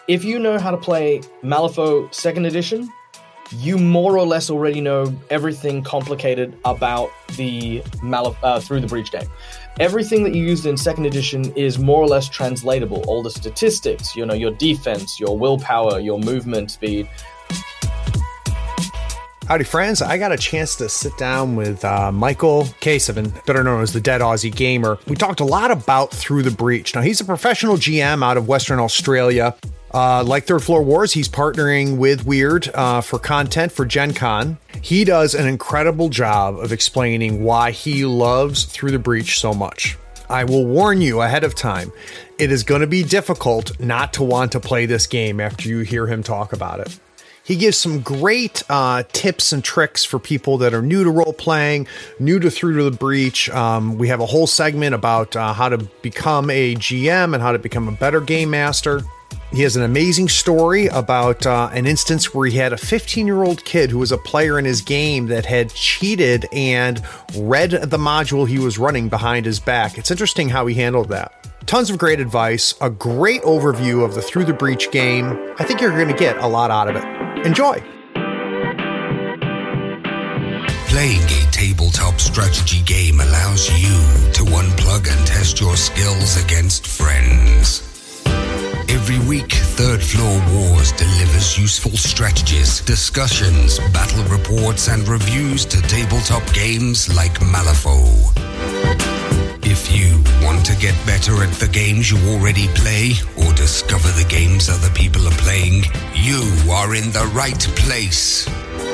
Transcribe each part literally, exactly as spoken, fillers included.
if you know how to play Malifaux second edition, you more or less already know everything complicated about the Malif- uh, Through the Breach game. Everything that you used in second edition is more or less translatable. All the statistics, you know, your defense, your willpower, your movement speed. Howdy, friends. I got a chance to sit down with uh, Michael Kasavin, better known as the Dead Aussie Gamer. We talked a lot about Through the Breach. Now, he's a professional G M out of Western Australia. Uh, like Third Floor Wars, he's partnering with Weird uh, for content for Gen Con. He does an incredible job of explaining why he loves Through the Breach so much. I will warn you ahead of time, it is going to be difficult not to want to play this game after you hear him talk about it. He gives some great uh, tips and tricks for people that are new to role-playing, new to Through to the Breach. Um, we have a whole segment about uh, how to become a G M and how to become a better game master. He has an amazing story about uh, an instance where he had a fifteen-year-old kid who was a player in his game that had cheated and read the module he was running behind his back. It's interesting how he handled that. Tons of great advice, a great overview of the Through the Breach game. I think you're going to get a lot out of it. Enjoy! Playing a tabletop strategy game allows you to unplug and test your skills against friends. Every week, Third Floor Wars delivers useful strategies, discussions, battle reports, and reviews to tabletop games like Malifaux. If you want to get better at the games you already play, or discover the games other people are playing, you are in the right place.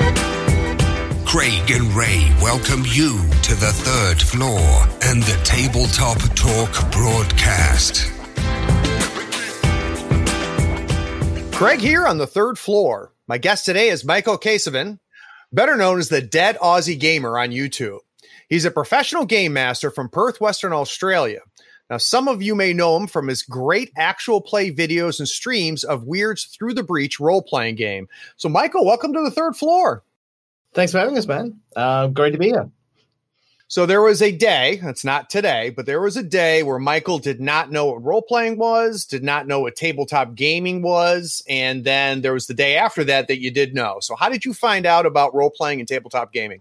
Craig and Ray welcome you to the Third Floor and the Tabletop Talk broadcast. Craig here on the Third Floor. My guest today is Michael Kasavin, better known as the Dead Aussie Gamer on YouTube. He's a professional game master from Perth, Western Australia. Now, some of you may know him from his great actual play videos and streams of Weird's Through the Breach role-playing game. So, Michael, welcome to the Third Floor. Thanks for having us, man. Uh, great to be here. So there was a day, it's not today, but there was a day where Michael did not know what role-playing was, did not know what tabletop gaming was, and then there was the day after that that you did know. So how did you find out about role-playing and tabletop gaming?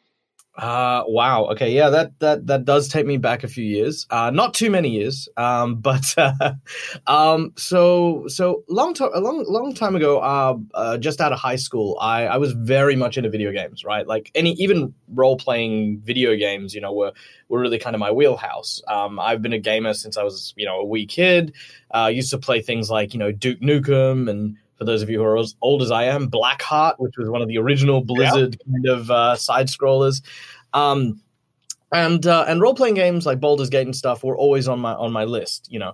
Uh, wow. Okay. Yeah, that, that, that does take me back a few years. Uh, not too many years. Um, but, uh, um, so, so long time, a long, long time ago, uh, uh, just out of high school, I, I was very much into video games, right? Like any, even role playing video games, you know, were, were really kind of my wheelhouse. Um, I've been a gamer since I was, you know, a wee kid. Uh, used to play things like, you know, Duke Nukem, and for those of you who are as old as I am, Blackheart, which was one of the original Blizzard yeah. kind of uh, side scrollers, um, and uh, and role playing games like Baldur's Gate and stuff were always on my on my list. You know,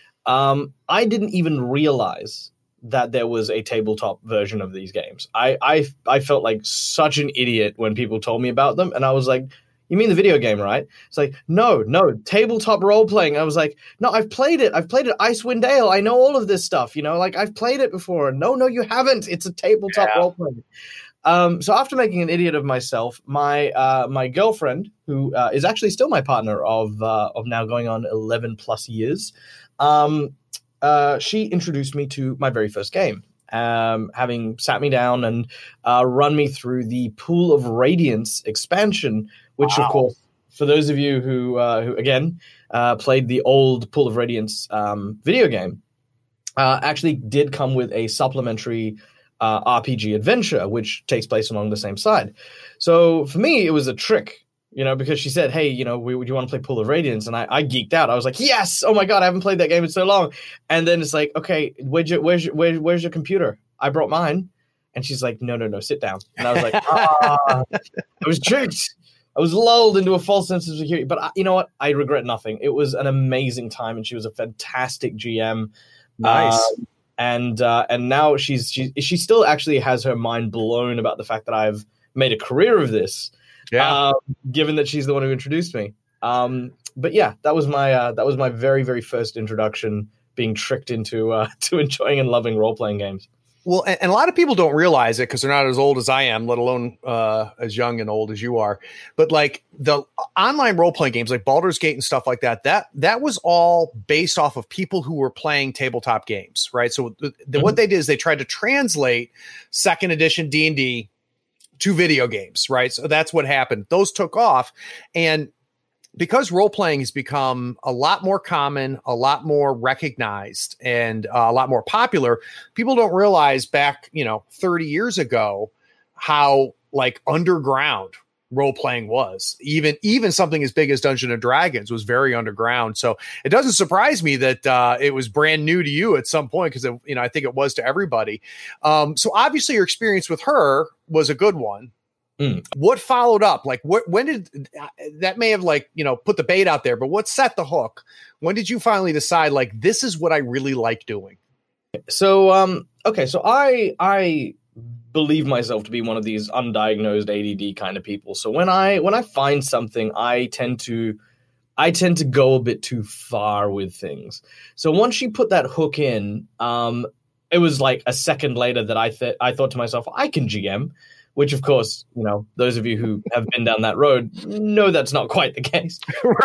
um, I didn't even realize that there was a tabletop version of these games. I I I felt like such an idiot when people told me about them, and I was like, you mean the video game, right? It's like, no, no, tabletop role-playing. I was like, no, I've played it. I've played it. Icewind Dale. I know all of this stuff, you know, like I've played it before. No, no, you haven't. It's a tabletop yeah. role-playing. Um, so after making an idiot of myself, my uh, my girlfriend, who uh, is actually still my partner of uh, of now going on eleven plus years, um, uh, she introduced me to my very first game. Um, having sat me down and uh, run me through the Pool of Radiance expansion, which, wow. of course, for those of you who, uh, who again, uh, played the old Pool of Radiance um, video game, uh, actually did come with a supplementary uh, R P G adventure, which takes place along the same side. So for me, it was a trick. You know, because she said, hey, you know, we, do you want to play Pool of Radiance? And I, I geeked out. I was like, yes! Oh, my God, I haven't played that game in so long. And then it's like, okay, where's your, where's your, where, where's your computer? I brought mine. And she's like, no, no, no, sit down. And I was like, ah. I was tricked. I was lulled into a false sense of security. But I, you know what? I regret nothing. It was an amazing time, and she was a fantastic G M. Nice. Uh, and uh, and now she's she, she still actually has her mind blown about the fact that I've made a career of this. Yeah. Uh, given that she's the one who introduced me. Um, but yeah, that was my uh, that was my very very first introduction, being tricked into uh, to enjoying and loving role playing games. Well, and, and a lot of people don't realize it because they're not as old as I am, let alone uh, as young and old as you are. But like the online role playing games like Baldur's Gate and stuff like that, that that was all based off of people who were playing tabletop games, right? So the, the, mm-hmm. what they did is they tried to translate second edition D and D to video games, right? So that's what happened. Those took off, and because role-playing has become a lot more common, a lot more recognized, and uh, a lot more popular, people don't realize back, you know, thirty years ago, how like underground role-playing was. Even, even something as big as Dungeons and Dragons was very underground. So it doesn't surprise me that uh, it was brand new to you at some point, because, you know, I think it was to everybody. Um, so obviously your experience with her was a good one. Mm. What followed up? Like, what, when did that may have like, you know, put the bait out there, but what set the hook? When did you finally decide, like, this is what I really like doing? So, um, okay. So I, I believe myself to be one of these undiagnosed A D D kind of people. So when I, when I find something, I tend to, I tend to go a bit too far with things. So once she put that hook in, um, it was like a second later that I thought, I thought to myself, I can G M. Which, of course, you know, those of you who have been down that road know that's not quite the case.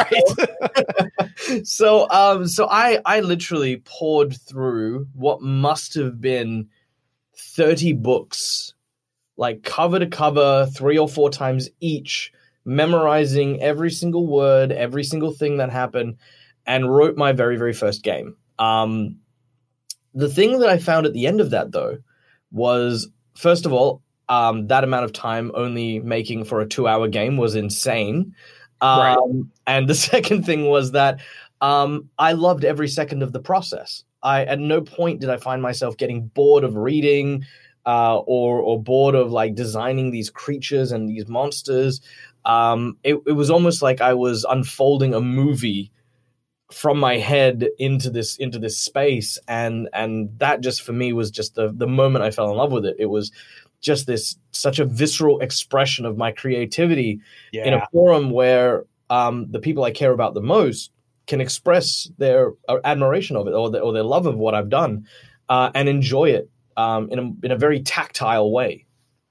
Right. so um, so I, I literally poured through what must have been thirty books, like cover to cover, three or four times each, memorizing every single word, every single thing that happened, and wrote my very, very first game. Um, the thing that I found at the end of that, though, was, first of all, Um, that amount of time only making for a two-hour game was insane. Um, right. And the second thing was that um, I loved every second of the process. I at no point did I find myself getting bored of reading uh, or or bored of like designing these creatures and these monsters. Um, it, it was almost like I was unfolding a movie from my head into this into this space, and and that just for me was just the the moment I fell in love with it. It was just this such a visceral expression of my creativity yeah. in a forum where um, the people I care about the most can express their admiration of it or, the, or their love of what I've done uh, and enjoy it um, in a, in a very tactile way.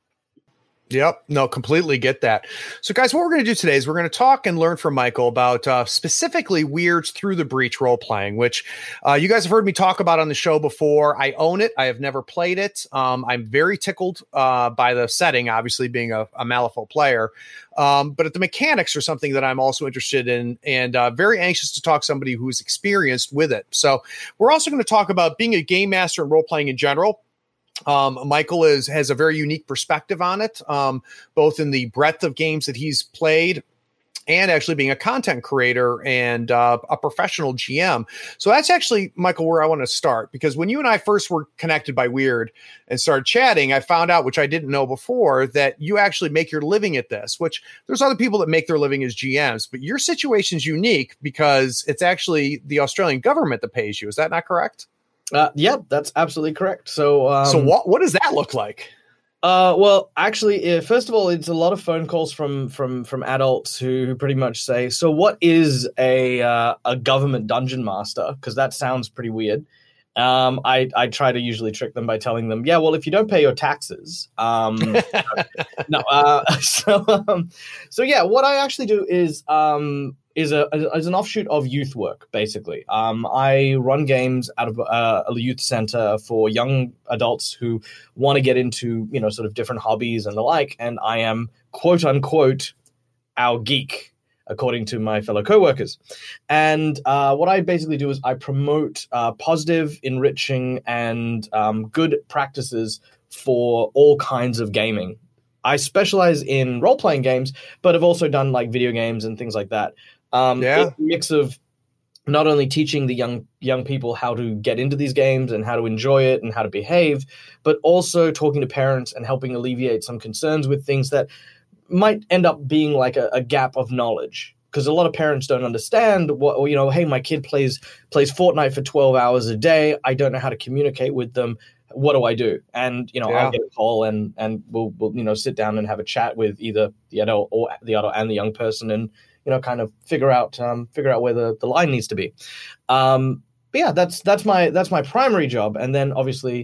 Yep. No, completely get that. So guys, what we're going to do today is we're going to talk and learn from Michael about uh, specifically Weird's Through the Breach role playing, which uh, you guys have heard me talk about on the show before. I own it. I have never played it. Um, I'm very tickled uh, by the setting, obviously being a, a Malifaux player. Um, but the mechanics are something that I'm also interested in and uh, very anxious to talk to somebody who's experienced with it. So we're also going to talk about being a game master and role playing in general. Um, Michael is has a very unique perspective on it, um, both in the breadth of games that he's played and actually being a content creator and uh, a professional G M. So that's actually, Michael, where I want to start, because when you and I first were connected by Weird and started chatting, I found out, which I didn't know before, that you actually make your living at this, which there's other people that make their living as G Ms, but your situation is unique because it's actually the Australian government that pays you. Is that not correct? Uh, yeah, that's absolutely correct. So, um, so what what does that look like? Uh, well, actually, uh, first of all, it's a lot of phone calls from from from adults who, who pretty much say, "So, what is a uh, a government dungeon master?" Because that sounds pretty weird. Um, I I try to usually trick them by telling them, "Yeah, well, if you don't pay your taxes, um, no." Uh, so, um, so yeah, what I actually do is um. is a is an offshoot of youth work, basically. Um, I run games out of uh, a youth center for young adults who want to get into, you know, sort of different hobbies and the like, and I am, quote unquote, our geek, according to my fellow coworkers. And uh, what I basically do is I promote uh, positive, enriching, and um, good practices for all kinds of gaming. I specialize in role-playing games, but have also done like video games and things like that. Um, yeah. It's a mix of not only teaching the young young people how to get into these games and how to enjoy it and how to behave, but also talking to parents and helping alleviate some concerns with things that might end up being like a, a gap of knowledge. Because a lot of parents don't understand what, you know, hey, my kid plays plays Fortnite for twelve hours a day. I don't know how to communicate with them. What do I do? And, you know, yeah. I'll get a call and, and we'll, we'll, you know, sit down and have a chat with either the adult or the adult and the young person and, you know, kind of figure out, um, figure out where the, the line needs to be. Um, but yeah, that's, that's my, that's my primary job. And then obviously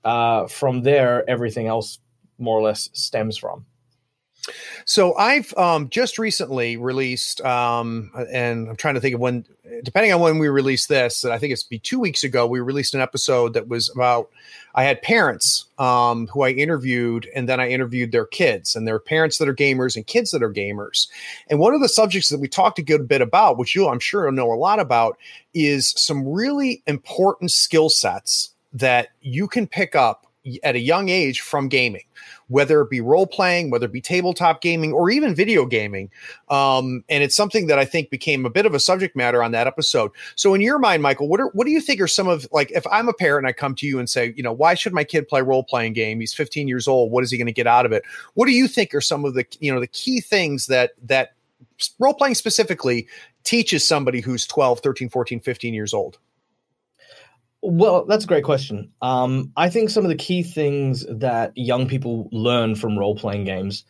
uh, from there, everything else more or less stems from. So I've um, just recently released, um, and I'm trying to think of when, depending on when we released this, I think it's be two weeks ago, we released an episode that was about, I had parents um, who I interviewed, and then I interviewed their kids, and their parents that are gamers and kids that are gamers. And one of the subjects that we talked a good bit about, which you I'm sure know a lot about, is some really important skill sets that you can pick up at a young age from gaming, whether it be role playing, whether it be tabletop gaming, or even video gaming. Um, and it's something that I think became a bit of a subject matter on that episode. So in your mind, Michael, what are, what do you think are some of, like, if I'm a parent and I come to you and say, you know, why should my kid play role playing game? He's fifteen years old. What is he going to get out of it? What do you think are some of the, you know, the key things that, that role playing specifically teaches somebody who's twelve, thirteen, fourteen, fifteen years old? Well, that's a great question. Um, I think some of the key things that young people learn from role-playing games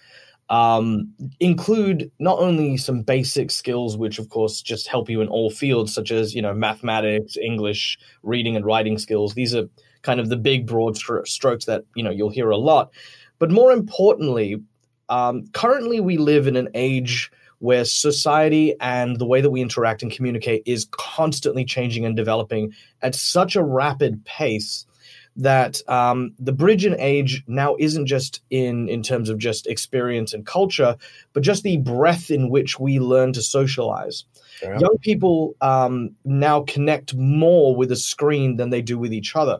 um, include not only some basic skills, which of course just help you in all fields, such as, you know, mathematics, English, reading and writing skills. These are kind of the big broad stro- strokes that, you know, you'll hear a lot. But more importantly, um, currently we live in an age where society and the way that we interact and communicate is constantly changing and developing at such a rapid pace that um, the bridge in age now isn't just in, in terms of just experience and culture, but just the breadth in which we learn to socialize. Yeah. Young people um, now connect more with a screen than they do with each other.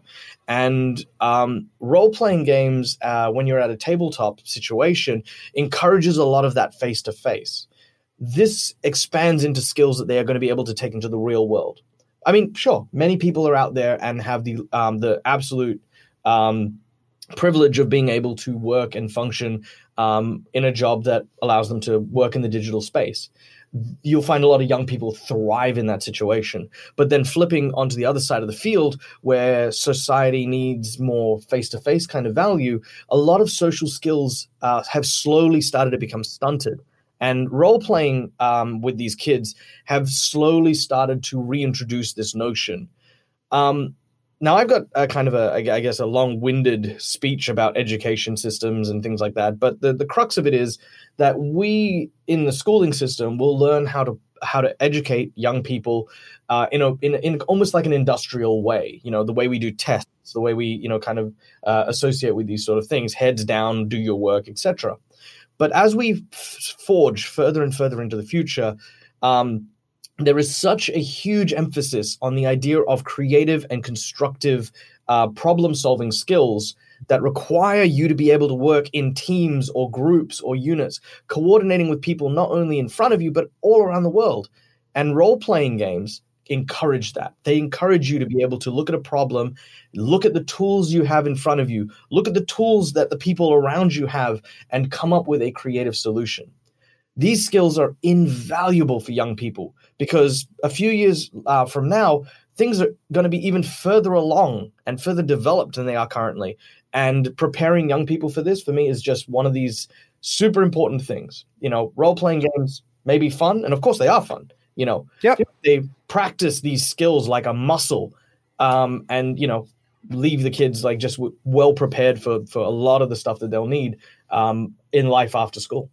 And um, role-playing games, uh, when you're at a tabletop situation, encourages a lot of that face-to-face. This expands into skills that they are going to be able to take into the real world. I mean, sure, many people are out there and have the um, the absolute um, privilege of being able to work and function um, in a job that allows them to work in the digital space. You'll find a lot of young people thrive in that situation. But then flipping onto the other side of the field where society needs more face-to-face kind of value, a lot of social skills uh, have slowly started to become stunted. And role-playing um, with these kids have slowly started to reintroduce this notion. Um, now, I've got a kind of a, I guess, a long-winded speech about education systems and things like that. But the, the crux of it is that we, in the schooling system, will learn how to how to educate young people uh, in a in, in almost like an industrial way. You know, the way we do tests, the way we, you know, kind of uh, associate with these sort of things, heads down, do your work, et cetera. But as we f- forge further and further into the future, um, there is such a huge emphasis on the idea of creative and constructive uh, problem-solving skills that require you to be able to work in teams or groups or units, coordinating with people not only in front of you, but all around the world. And role-playing games encourage that. They encourage you to be able to look at a problem, look at the tools you have in front of you, look at the tools that the people around you have, and come up with a creative solution. These skills are invaluable for young people because a few years uh, from now, things are going to be even further along and further developed than they are currently. And preparing young people for this, for me, is just one of these super important things. You know, role-playing games may be fun, and of course they are fun. You know, yep. They practice these skills like a muscle, um, and, you know, leave the kids like just w- well prepared for, for a lot of the stuff that they'll need um, in life after school.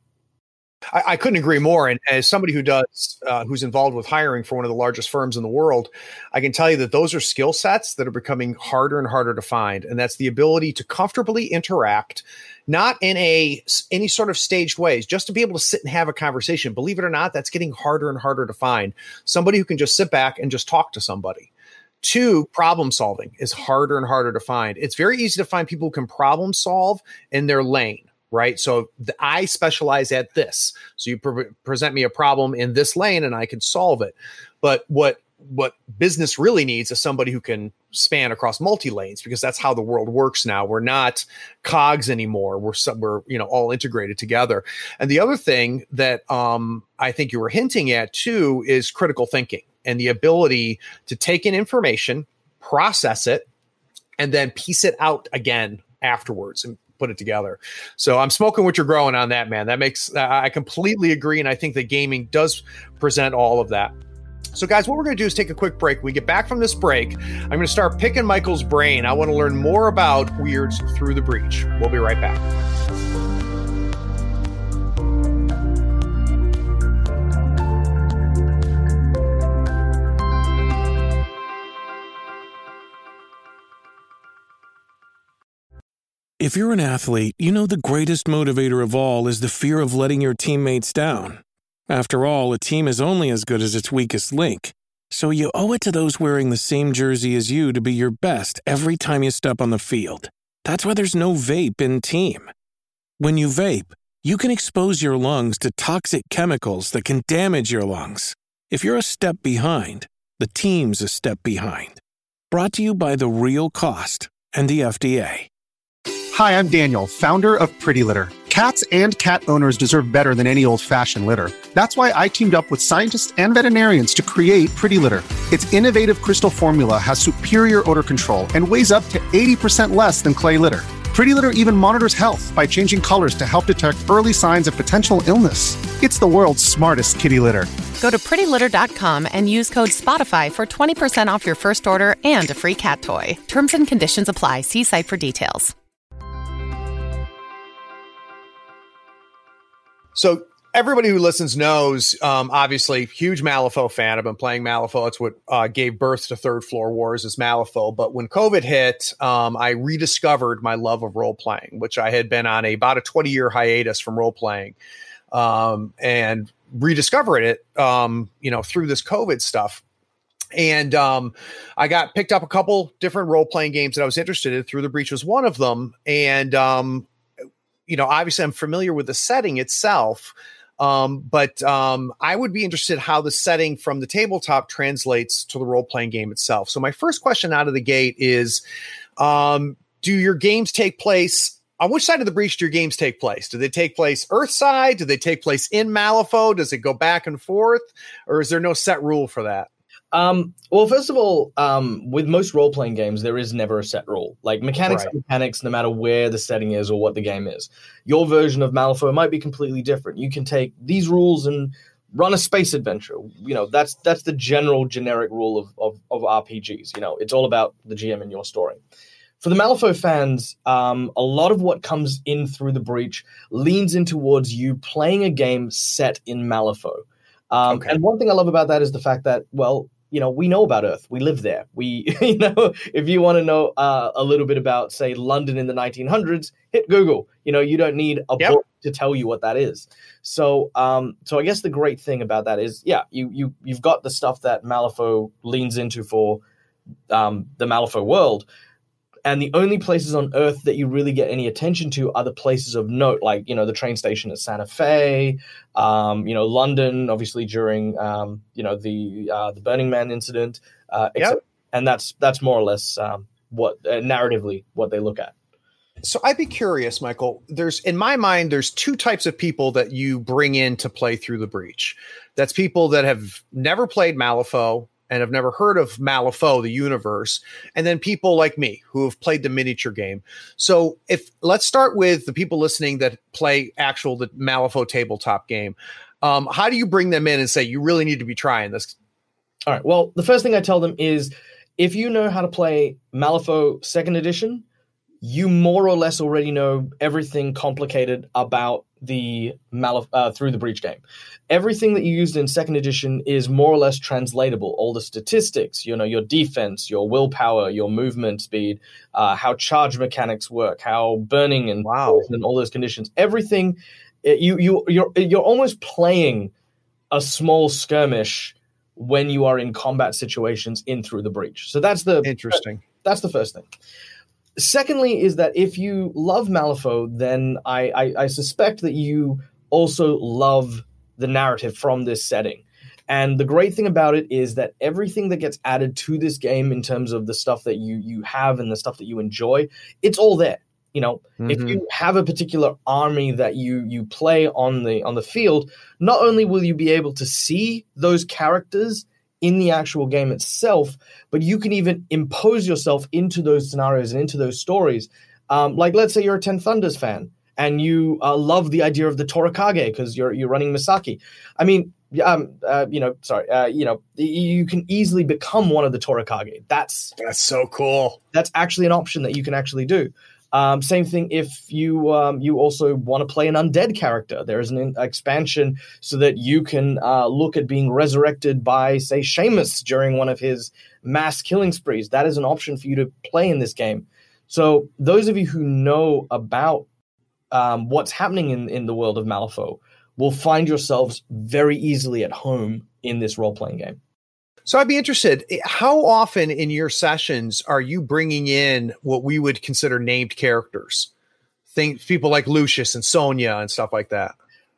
I, I couldn't agree more. And as somebody who does, uh, who's involved with hiring for one of the largest firms in the world, I can tell you that those are skill sets that are becoming harder and harder to find. And that's the ability to comfortably interact, not in a any sort of staged ways, just to be able to sit and have a conversation. Believe it or not, that's getting harder and harder to find. Somebody who can just sit back and just talk to somebody. Two, problem solving is harder and harder to find. It's very easy to find people who can problem solve in their lane. Right. So the, I specialize at this. So you pre- present me a problem in this lane and I can solve it. But what what business really needs is somebody who can span across multi lanes, because that's how the world works now. We're not cogs anymore. We're we're you know all integrated together. And the other thing that um, I think you were hinting at too is critical thinking and the ability to take in information, process it, and then piece it out again afterwards and put it together. So I'm smoking what you're growing on that, man. That makes, I completely agree. And I think that gaming does present all of that. So, guys, what we're going to do is take a quick break. When we get back from this break, I'm going to start picking Michael's brain. I want to learn more about Weirds Through the Breach. We'll be right back. If you're an athlete, you know the greatest motivator of all is the fear of letting your teammates down. After all, a team is only as good as its weakest link. So you owe it to those wearing the same jersey as you to be your best every time you step on the field. That's why there's no vape in team. When you vape, you can expose your lungs to toxic chemicals that can damage your lungs. If you're a step behind, the team's a step behind. Brought to you by The Real Cost and the F D A. Hi, I'm Daniel, founder of Pretty Litter. Cats and cat owners deserve better than any old-fashioned litter. That's why I teamed up with scientists and veterinarians to create Pretty Litter. Its innovative crystal formula has superior odor control and weighs up to eighty percent less than clay litter. Pretty Litter even monitors health by changing colors to help detect early signs of potential illness. It's the world's smartest kitty litter. Go to pretty litter dot com and use code SPOTIFY for twenty percent off your first order and a free cat toy. Terms and conditions apply. See site for details. So everybody who listens knows, um, obviously, huge Malifaux fan. I've been playing Malifaux. It's what uh, gave birth to Third Floor Wars is Malifaux. But when COVID hit, um, I rediscovered my love of role-playing, which I had been on a, about a twenty-year hiatus from role-playing, um, and rediscovered it, um, you know, through this COVID stuff. And um, I got picked up a couple different role-playing games that I was interested in. Through the Breach was one of them. And um you know, obviously I'm familiar with the setting itself, um, but um, I would be interested how the setting from the tabletop translates to the role-playing game itself. So my first question out of the gate is, um, do your games take place, on which side of the Breach do your games take place? Do they take place Earthside? Do they take place in Malifaux? Does it go back and forth? Or is there no set rule for that? Um, well, first of all, um, with most role-playing games, there is never a set rule. Like mechanics Right. are mechanics, no matter where the setting is or what the game is. Your version of Malifaux might be completely different. You can take these rules and run a space adventure. You know, that's that's the general generic rule of, of, of R P Gs. You know, it's all about the G M and your story. For the Malifaux fans, um, a lot of what comes in Through the Breach leans in towards you playing a game set in Malifaux. Um, Okay. And one thing I love about that is the fact that, well, you know, we know about Earth. We live there. We, you know, if you want to know uh, a little bit about, say, London in the nineteen hundreds, hit Google. You know, you don't need a Yep. book to tell you what that is. So, um, so I guess the great thing about that is, yeah, you you you've got the stuff that Malifaux leans into for um, the Malifaux world. And the only places on Earth that you really get any attention to are the places of note, like, you know, the train station at Santa Fe, um, you know, London, obviously during, um, you know, the uh, the Burning Man incident. Uh, Yep. except, and that's that's more or less um, what uh, narratively what they look at. So I'd be curious, Michael, there's, in my mind, there's two types of people that you bring in to play Through the Breach. That's people that have never played Malifaux and have never heard of Malifaux, the universe, and then people like me who have played the miniature game. So if let's start with the people listening that play actual the Malifaux tabletop game. Um, how do you bring them in and say, you really need to be trying this? All right. Well, the first thing I tell them is, if you know how to play Malifaux second edition, you more or less already know everything complicated about the Malif- uh, Through the Breach game. Everything that you used in second edition is more or less translatable. All the statistics, you know, your defense, your willpower, your movement speed, uh, how charge mechanics work, how burning and Wow. poison and all those conditions. Everything, it, you you you're you're almost playing a small skirmish when you are in combat situations in Through the Breach. So that's the Interesting. That's the first thing. Secondly, is that if you love Malifaux, then I, I, I suspect that you also love the narrative from this setting. And the great thing about it is that everything that gets added to this game in terms of the stuff that you you have and the stuff that you enjoy, it's all there. You know, Mm-hmm. if you have a particular army that you you play on the on the field, not only will you be able to see those characters in the actual game itself, but you can even impose yourself into those scenarios and into those stories. Um, like, let's say you're a Ten Thunders fan, and you uh, love the idea of the Torakage because you're you're running Misaki. I mean, um, uh, you know, sorry, uh, you know, you can easily become one of the Torakage. That's that's so cool. That's actually an option that you can actually do. Um, same thing if you um, you also want to play an undead character. There is an in- expansion so that you can uh, look at being resurrected by, say, Seamus during one of his mass killing sprees. That is an option for you to play in this game. So those of you who know about um, what's happening in, in the world of Malifaux will find yourselves very easily at home in this role-playing game. So I'd be interested, how often in your sessions are you bringing in what we would consider named characters? Think people like Lucius and Sonya and stuff like that.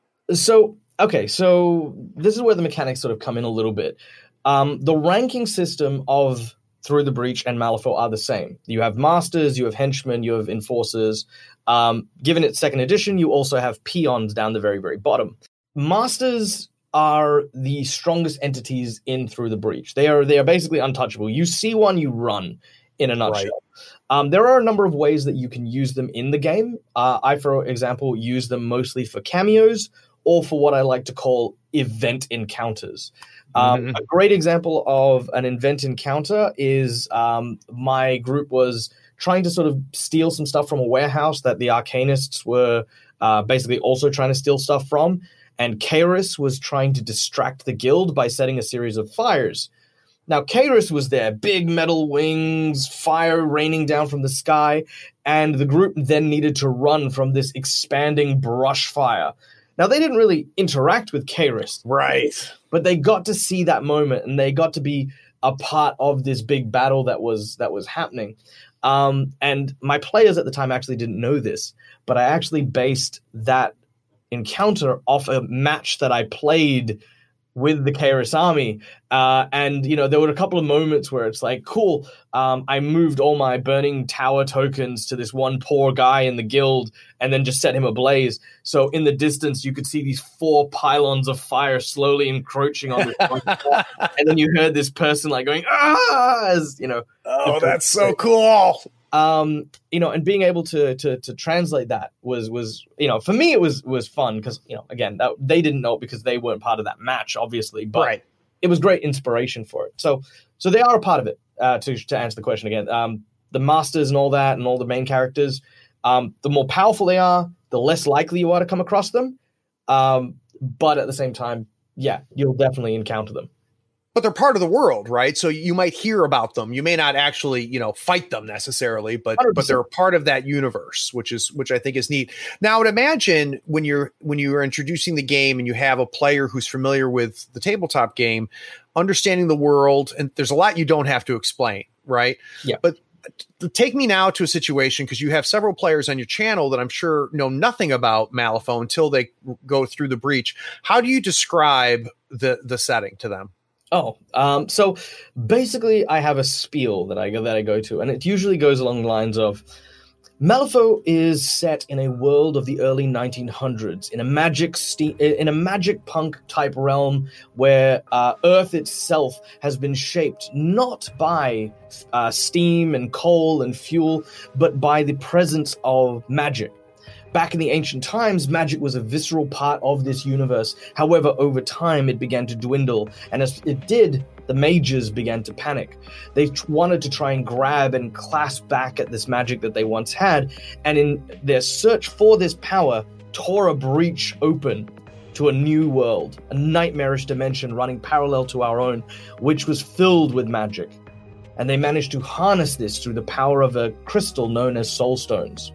So, okay, so this is where the mechanics sort of come in a little bit. Um, the ranking system of Through the Breach and Malifaux are the same. You have masters, you have henchmen, you have enforcers. Um, given its second edition, you also have peons down the very, very bottom. Masters are the strongest entities in Through the Breach. They are they are basically untouchable. You see one, you run, in a nutshell. Right. Um, there are a number of ways that you can use them in the game. Uh, I, for example, use them mostly for cameos or for what I like to call event encounters. Um, mm-hmm. A great example of an event encounter is um, my group was trying to sort of steal some stuff from a warehouse that the Arcanists were uh, basically also trying to steal stuff from. And Kairos was trying to distract the guild by setting a series of fires. Now, Kairos was there, big metal wings, fire raining down from the sky, and the group then needed to run from this expanding brush fire. Now, they didn't really interact with Kairos. Right. But they got to see that moment, and they got to be a part of this big battle that was that was happening. Um, and my players at the time actually didn't know this, but I actually based that encounter off a match that I played with the Kairos army. Uh, and, you know, there were a couple of moments where it's like, cool, um, I moved all my burning tower tokens to this one poor guy in the guild and then just set him ablaze. So in the distance, you could see these four pylons of fire slowly encroaching on this one spot. And then you heard this person like going, ah, as, you know. Oh, that's so cool. Um, you know, and being able to to to translate that was was you know, for me it was was fun because, you know, again, that, they didn't know it because they weren't part of that match, obviously, but right. It was great inspiration for it. So so they are a part of it. Uh, to to answer the question again, um, the masters and all that, and all the main characters, um, the more powerful they are, the less likely you are to come across them. Um, but at the same time, yeah, you'll definitely encounter them. But they're part of the world, right? So you might hear about them. You may not actually, you know, fight them necessarily, but one hundred percent. But they're part of that universe, which is which I think is neat. Now, I would imagine when you're when you are introducing the game and you have a player who's familiar with the tabletop game, understanding the world, and there's a lot you don't have to explain, right? Yeah. But take me now to a situation, because you have several players on your channel that I'm sure know nothing about Malifaux until they go through the breach. How do you describe the the setting to them? Oh, um, so basically I have a spiel that I go that I go to, and it usually goes along the lines of Malifaux is set in a world of the early nineteen hundreds, in a magic ste- in a magic punk type realm where uh, Earth itself has been shaped not by uh, steam and coal and fuel, but by the presence of magic. Back in the ancient times, magic was a visceral part of this universe. However, over time, it began to dwindle. And as it did, the mages began to panic. They t- wanted to try and grab and clasp back at this magic that they once had. And in their search for this power, tore a breach open to a new world, a nightmarish dimension running parallel to our own, which was filled with magic. And they managed to harness this through the power of a crystal known as soul stones.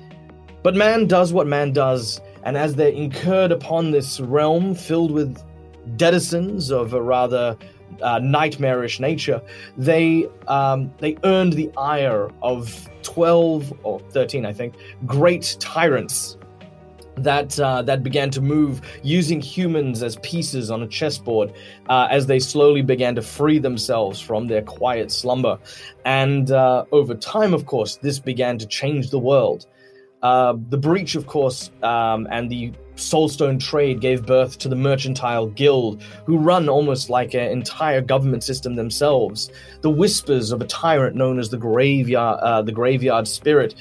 But man does what man does, and as they incurred upon this realm filled with denizens of a rather uh, nightmarish nature, they um, they earned the ire of twelve, or thirteen, I think, great tyrants that uh, that began to move using humans as pieces on a chessboard uh, as they slowly began to free themselves from their quiet slumber. And uh, over time, of course, this began to change the world. Uh, the breach, of course, um, and the Soulstone trade gave birth to the Mercantile Guild, who run almost like an entire government system themselves. The whispers of a tyrant known as the Graveyard, uh, the Graveyard Spirit,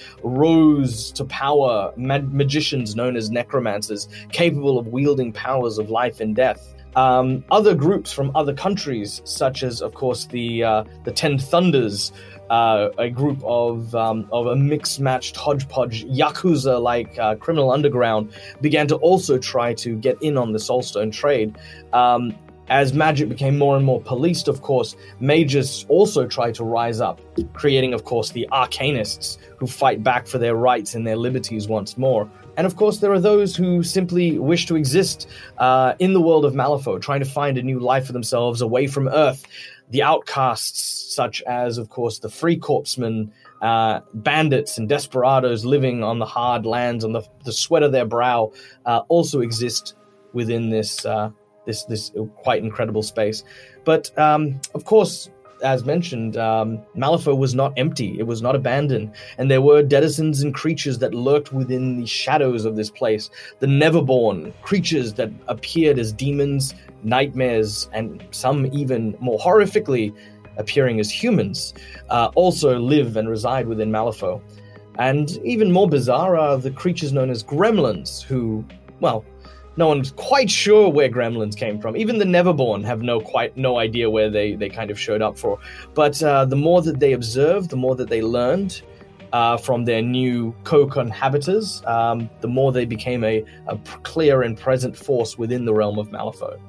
rose to power. Mag- magicians known as necromancers, capable of wielding powers of life and death. Um, other groups from other countries, such as, of course, the uh, the Ten Thunders, uh, a group of um, of a mixed-matched hodgepodge Yakuza-like uh, criminal underground, began to also try to get in on the Soulstone trade. Um, as magic became more and more policed, of course, mages also tried to rise up, creating, of course, the Arcanists, who fight back for their rights and their liberties once more. And of course, there are those who simply wish to exist uh, in the world of Malifaux, trying to find a new life for themselves away from Earth. The outcasts, such as, of course, the Free Corpsmen, uh, bandits and desperados living on the hard lands, on the, the sweat of their brow, uh, also exist within this uh, this this quite incredible space. But um, of course, as mentioned, um, Malifaux was not empty. It was not abandoned. And there were denizens and creatures that lurked within the shadows of this place. The Neverborn, creatures that appeared as demons, nightmares, and some even more horrifically appearing as humans, uh, also live and reside within Malifaux. And even more bizarre are the creatures known as gremlins, who, well, no one's quite sure where gremlins came from. Even the Neverborn have no quite no idea where they, they kind of showed up for. But uh, the more that they observed, the more that they learned uh, from their new co-conhabitors, um, the more they became a, a clear and present force within the realm of Malifaux.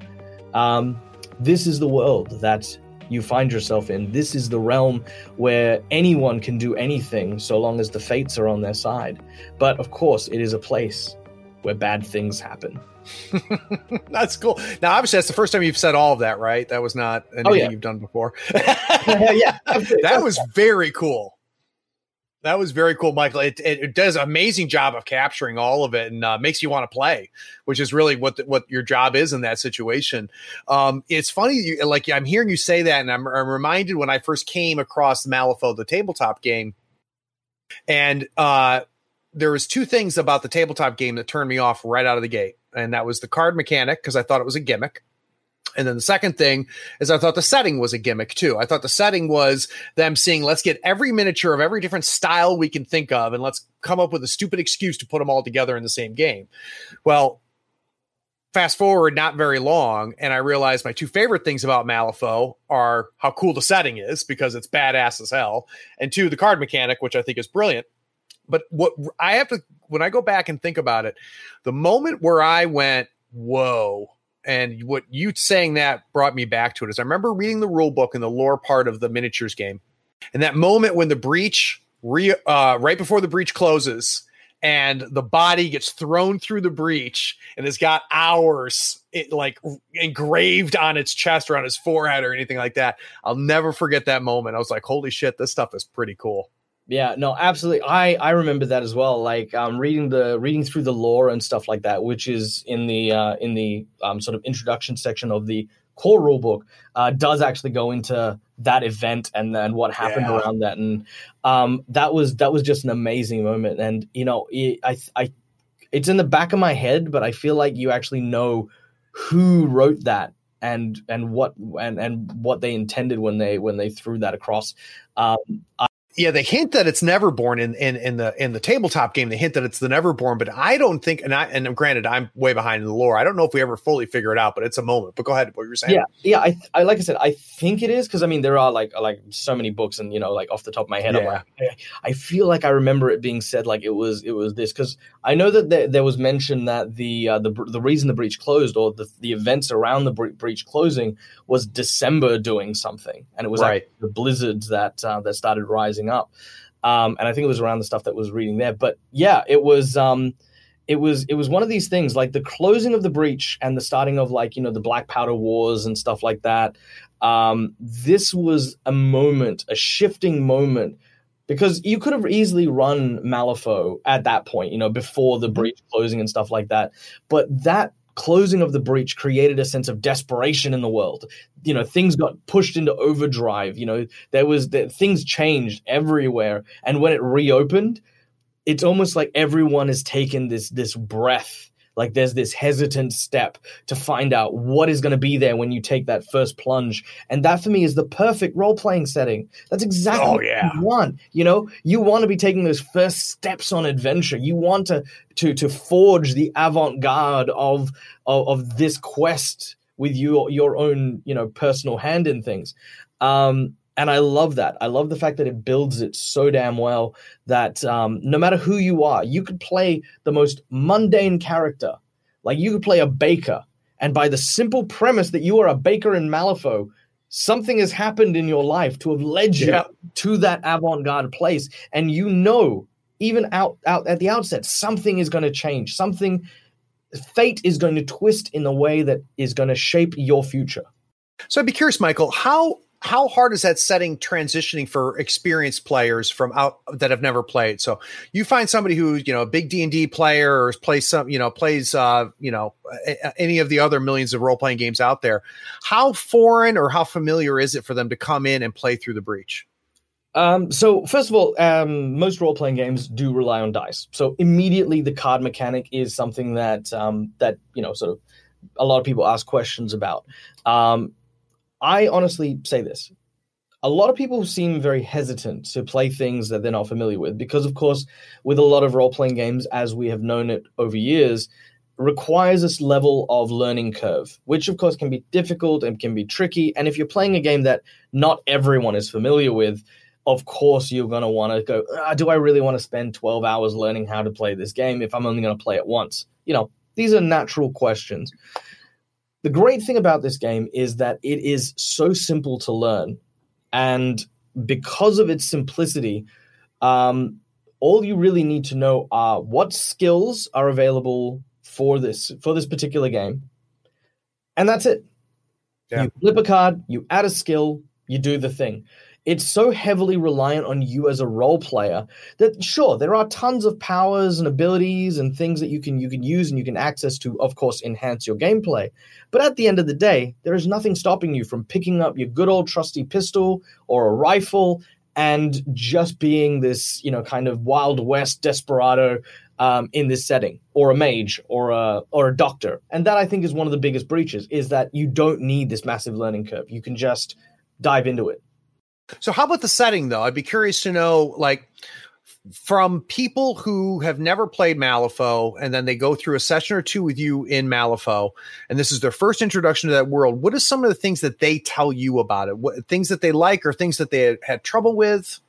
Um, this is the world that you find yourself in. This is the realm where anyone can do anything so long as the fates are on their side. But of course, it is a place where bad things happen. That's cool. Now, obviously, that's the first time you've said all of that, right? That was not anything oh, yeah. you've done before. yeah, that was very cool. That was very cool, Michael. It, it, it does an amazing job of capturing all of it and uh, makes you want to play, which is really what the, what your job is in that situation. Um, it's funny, you, like I'm hearing you say that, and I'm, I'm reminded when I first came across Malifaux, the tabletop game, and uh, there was two things about the tabletop game that turned me off right out of the gate. And that was the card mechanic, because I thought it was a gimmick. And then the second thing is I thought the setting was a gimmick too. I thought the setting was them saying, let's get every miniature of every different style we can think of, and let's come up with a stupid excuse to put them all together in the same game. Well, fast forward not very long, and I realized my two favorite things about Malifaux are how cool the setting is, because it's badass as hell, and two, the card mechanic, which I think is brilliant. But what I have to, when I go back and think about it, the moment where I went, whoa, and what you saying that brought me back to it is I remember reading the rule book in the lore part of the miniatures game. And that moment when the breach, re, uh, right before the breach closes, and the body gets thrown through the breach and has got hours it, like engraved on its chest or on his forehead or anything like that. I'll never forget that moment. I was like, holy shit, this stuff is pretty cool. Yeah, no, absolutely. I, I remember that as well. Like um, reading the reading through the lore and stuff like that, which is in the uh, in the um, sort of introduction section of the core rulebook, uh, does actually go into that event and then what happened yeah. around that, and um, that was that was just an amazing moment. And you know, it, I I it's in the back of my head, but I feel like you actually know who wrote that and and what and and what they intended when they when they threw that across. Um, I, Yeah, they hint that it's Neverborn in, in in the in the tabletop game. They hint that it's the Neverborn, but I don't think. And I and granted, I'm way behind in the lore. I don't know if we ever fully figure it out, but it's a moment. But go ahead, what you were saying. Yeah, yeah. I, I like I said, I think it is, because I mean there are like like so many books, and you know, like off the top of my head, yeah. I'm like, I, I feel like I remember it being said like it was it was this, because I know that there, there was mention that the uh, the the reason the breach closed, or the the events around the bre- breach closing, was December doing something, and it was right. like the blizzards that uh, that started rising up. Um, and I think it was around the stuff that was reading there. But yeah, it was um, it was it was one of these things, like the closing of the breach and the starting of, like, you know, the Black Powder Wars and stuff like that. Um, this was a moment, a shifting moment, because you could have easily run Malifaux at that point, you know, before the breach closing and stuff like that. But that closing of the breach created a sense of desperation in the world. You know, things got pushed into overdrive. You know, there was the, things changed everywhere, and when it reopened, it's almost like everyone has taken this this breath. Like there's this hesitant step to find out what is going to be there when you take that first plunge. And that for me is the perfect role-playing setting. That's exactly oh, what yeah. you want. You know, you want to be taking those first steps on adventure. You want to to to forge the avant-garde of, of, of this quest with your, your own, you know, personal hand in things. Um, and I love that. I love the fact that it builds it so damn well that um, no matter who you are, you could play the most mundane character. Like you could play a baker. And by the simple premise that you are a baker in Malifaux, something has happened in your life to have led you yeah. to that avant-garde place. And you know, even out, out at the outset, something is going to change. Something, fate is going to twist in a way that is going to shape your future. So I'd be curious, Michael, how how hard is that setting transitioning for experienced players from out that have never played? So you find somebody who's, you know, a big D and D player or plays some, you know, plays, uh, you know, a, any of the other millions of role-playing games out there. How foreign or how familiar is it for them to come in and play through the Breach? Um, so first of all, um, most role-playing games do rely on dice. So immediately the card mechanic is something that, um, that, you know, sort of a lot of people ask questions about. Um, I honestly say this. A lot of people seem very hesitant to play things that they're not familiar with because, of course, with a lot of role-playing games, as we have known it over years, requires this level of learning curve, which, of course, can be difficult and can be tricky. And if you're playing a game that not everyone is familiar with, of course, you're going to want to go, ah, do I really want to spend twelve hours learning how to play this game if I'm only going to play it once? You know, these are natural questions. The great thing about this game is that it is so simple to learn. And because of its simplicity, um, all you really need to know are what skills are available for this, for this particular game. And that's it. Yeah. You flip a card, you add a skill, you do the thing. It's so heavily reliant on you as a role player that, sure, there are tons of powers and abilities and things that you can you can use and you can access to, of course, enhance your gameplay. But at the end of the day, there is nothing stopping you from picking up your good old trusty pistol or a rifle and just being this, you know, kind of Wild West desperado um, in this setting, or a mage or a or a doctor. And that, I think, is one of the biggest breaches, is that you don't need this massive learning curve. You can just dive into it. So how about the setting, though? I'd be curious to know, like, from people who have never played Malifaux and then they go through a session or two with you in Malifaux, and this is their first introduction to that world, what are some of the things that they tell you about it? What things that they like or things that they had, had trouble with?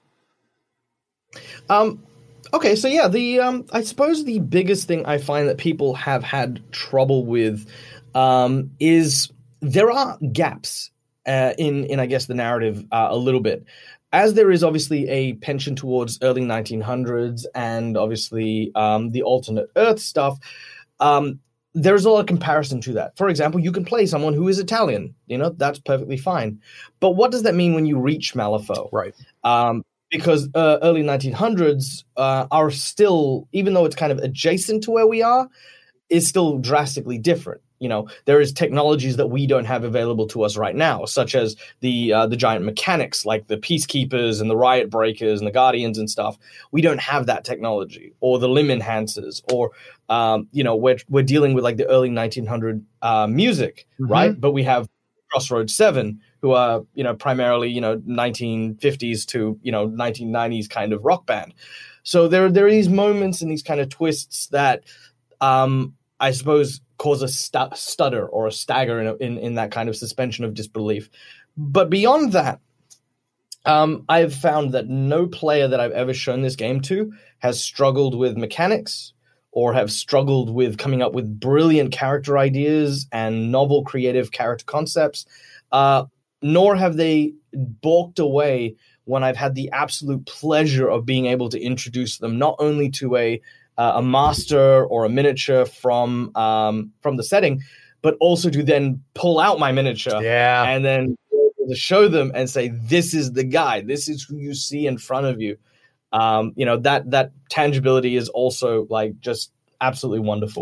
Um, okay, so yeah, the um, I suppose the biggest thing I find that people have had trouble with um, is there are gaps Uh, in, in, I guess, the narrative uh, a little bit. As there is obviously a penchant towards early nineteen hundreds and obviously um, the alternate Earth stuff, um, there's a lot of comparison to that. For example, you can play someone who is Italian. You know, that's perfectly fine. But what does that mean when you reach Malifaux? Right. Um, because uh, early nineteen hundreds uh, are still, even though it's kind of adjacent to where we are, is still drastically different. You know, there is technologies that we don't have available to us right now, such as the uh, the giant mechanics, like the Peacekeepers and the Riot Breakers and the Guardians and stuff. We don't have that technology, or the limb enhancers, or um, you know, we're we're dealing with like the early nineteen hundred uh, music, mm-hmm. right? But we have Crossroads Seven, who are, you know, primarily, you know, nineteen fifties to, you know, nineteen nineties kind of rock band. So there there are these moments and these kind of twists that um, I suppose cause a st- stutter or a stagger in, a, in in that kind of suspension of disbelief. But beyond that, um, I've found that no player that I've ever shown this game to has struggled with mechanics or have struggled with coming up with brilliant character ideas and novel creative character concepts, uh, nor have they balked away when I've had the absolute pleasure of being able to introduce them not only to a Uh, a master or a miniature from um, from the setting, but also to then pull out my miniature yeah. and then to show them and say, this is the guy, this is who you see in front of you. Um, you know, that that tangibility is also like just absolutely wonderful.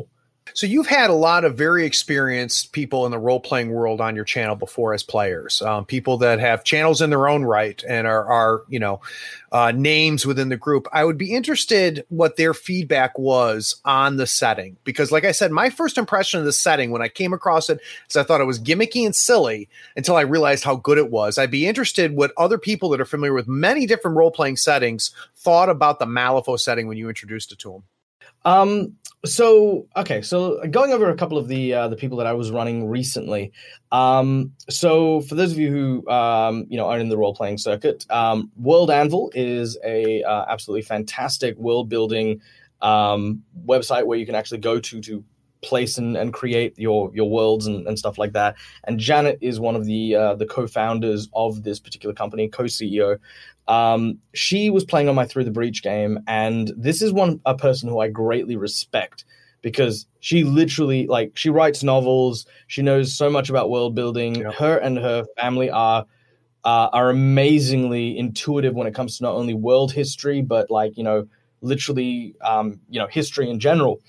So you've had a lot of very experienced people in the role-playing world on your channel before as players, um, people that have channels in their own right and are, are you know, uh, names within the group. I would be interested what their feedback was on the setting, because like I said, my first impression of the setting when I came across it is I thought it was gimmicky and silly until I realized how good it was. I'd be interested what other people that are familiar with many different role-playing settings thought about the Malifaux setting when you introduced it to them. Um, so, okay. So going over a couple of the, uh, the people that I was running recently. Um, so for those of you who, um, you know, are in the role playing circuit, um, World Anvil is a, uh, absolutely fantastic world building, um, website where you can actually go to, to place and, and create your, your worlds and, and stuff like that. And Janet is one of the, uh, the co-founders of this particular company, co-C E O. Um, she was playing on my Through the Breach game, and this is one a person who I greatly respect because she literally, like, she writes novels. She knows so much about world building. Yep. Her and her family are uh, are amazingly intuitive when it comes to not only world history, but like, you know, literally, um, you know, history in general.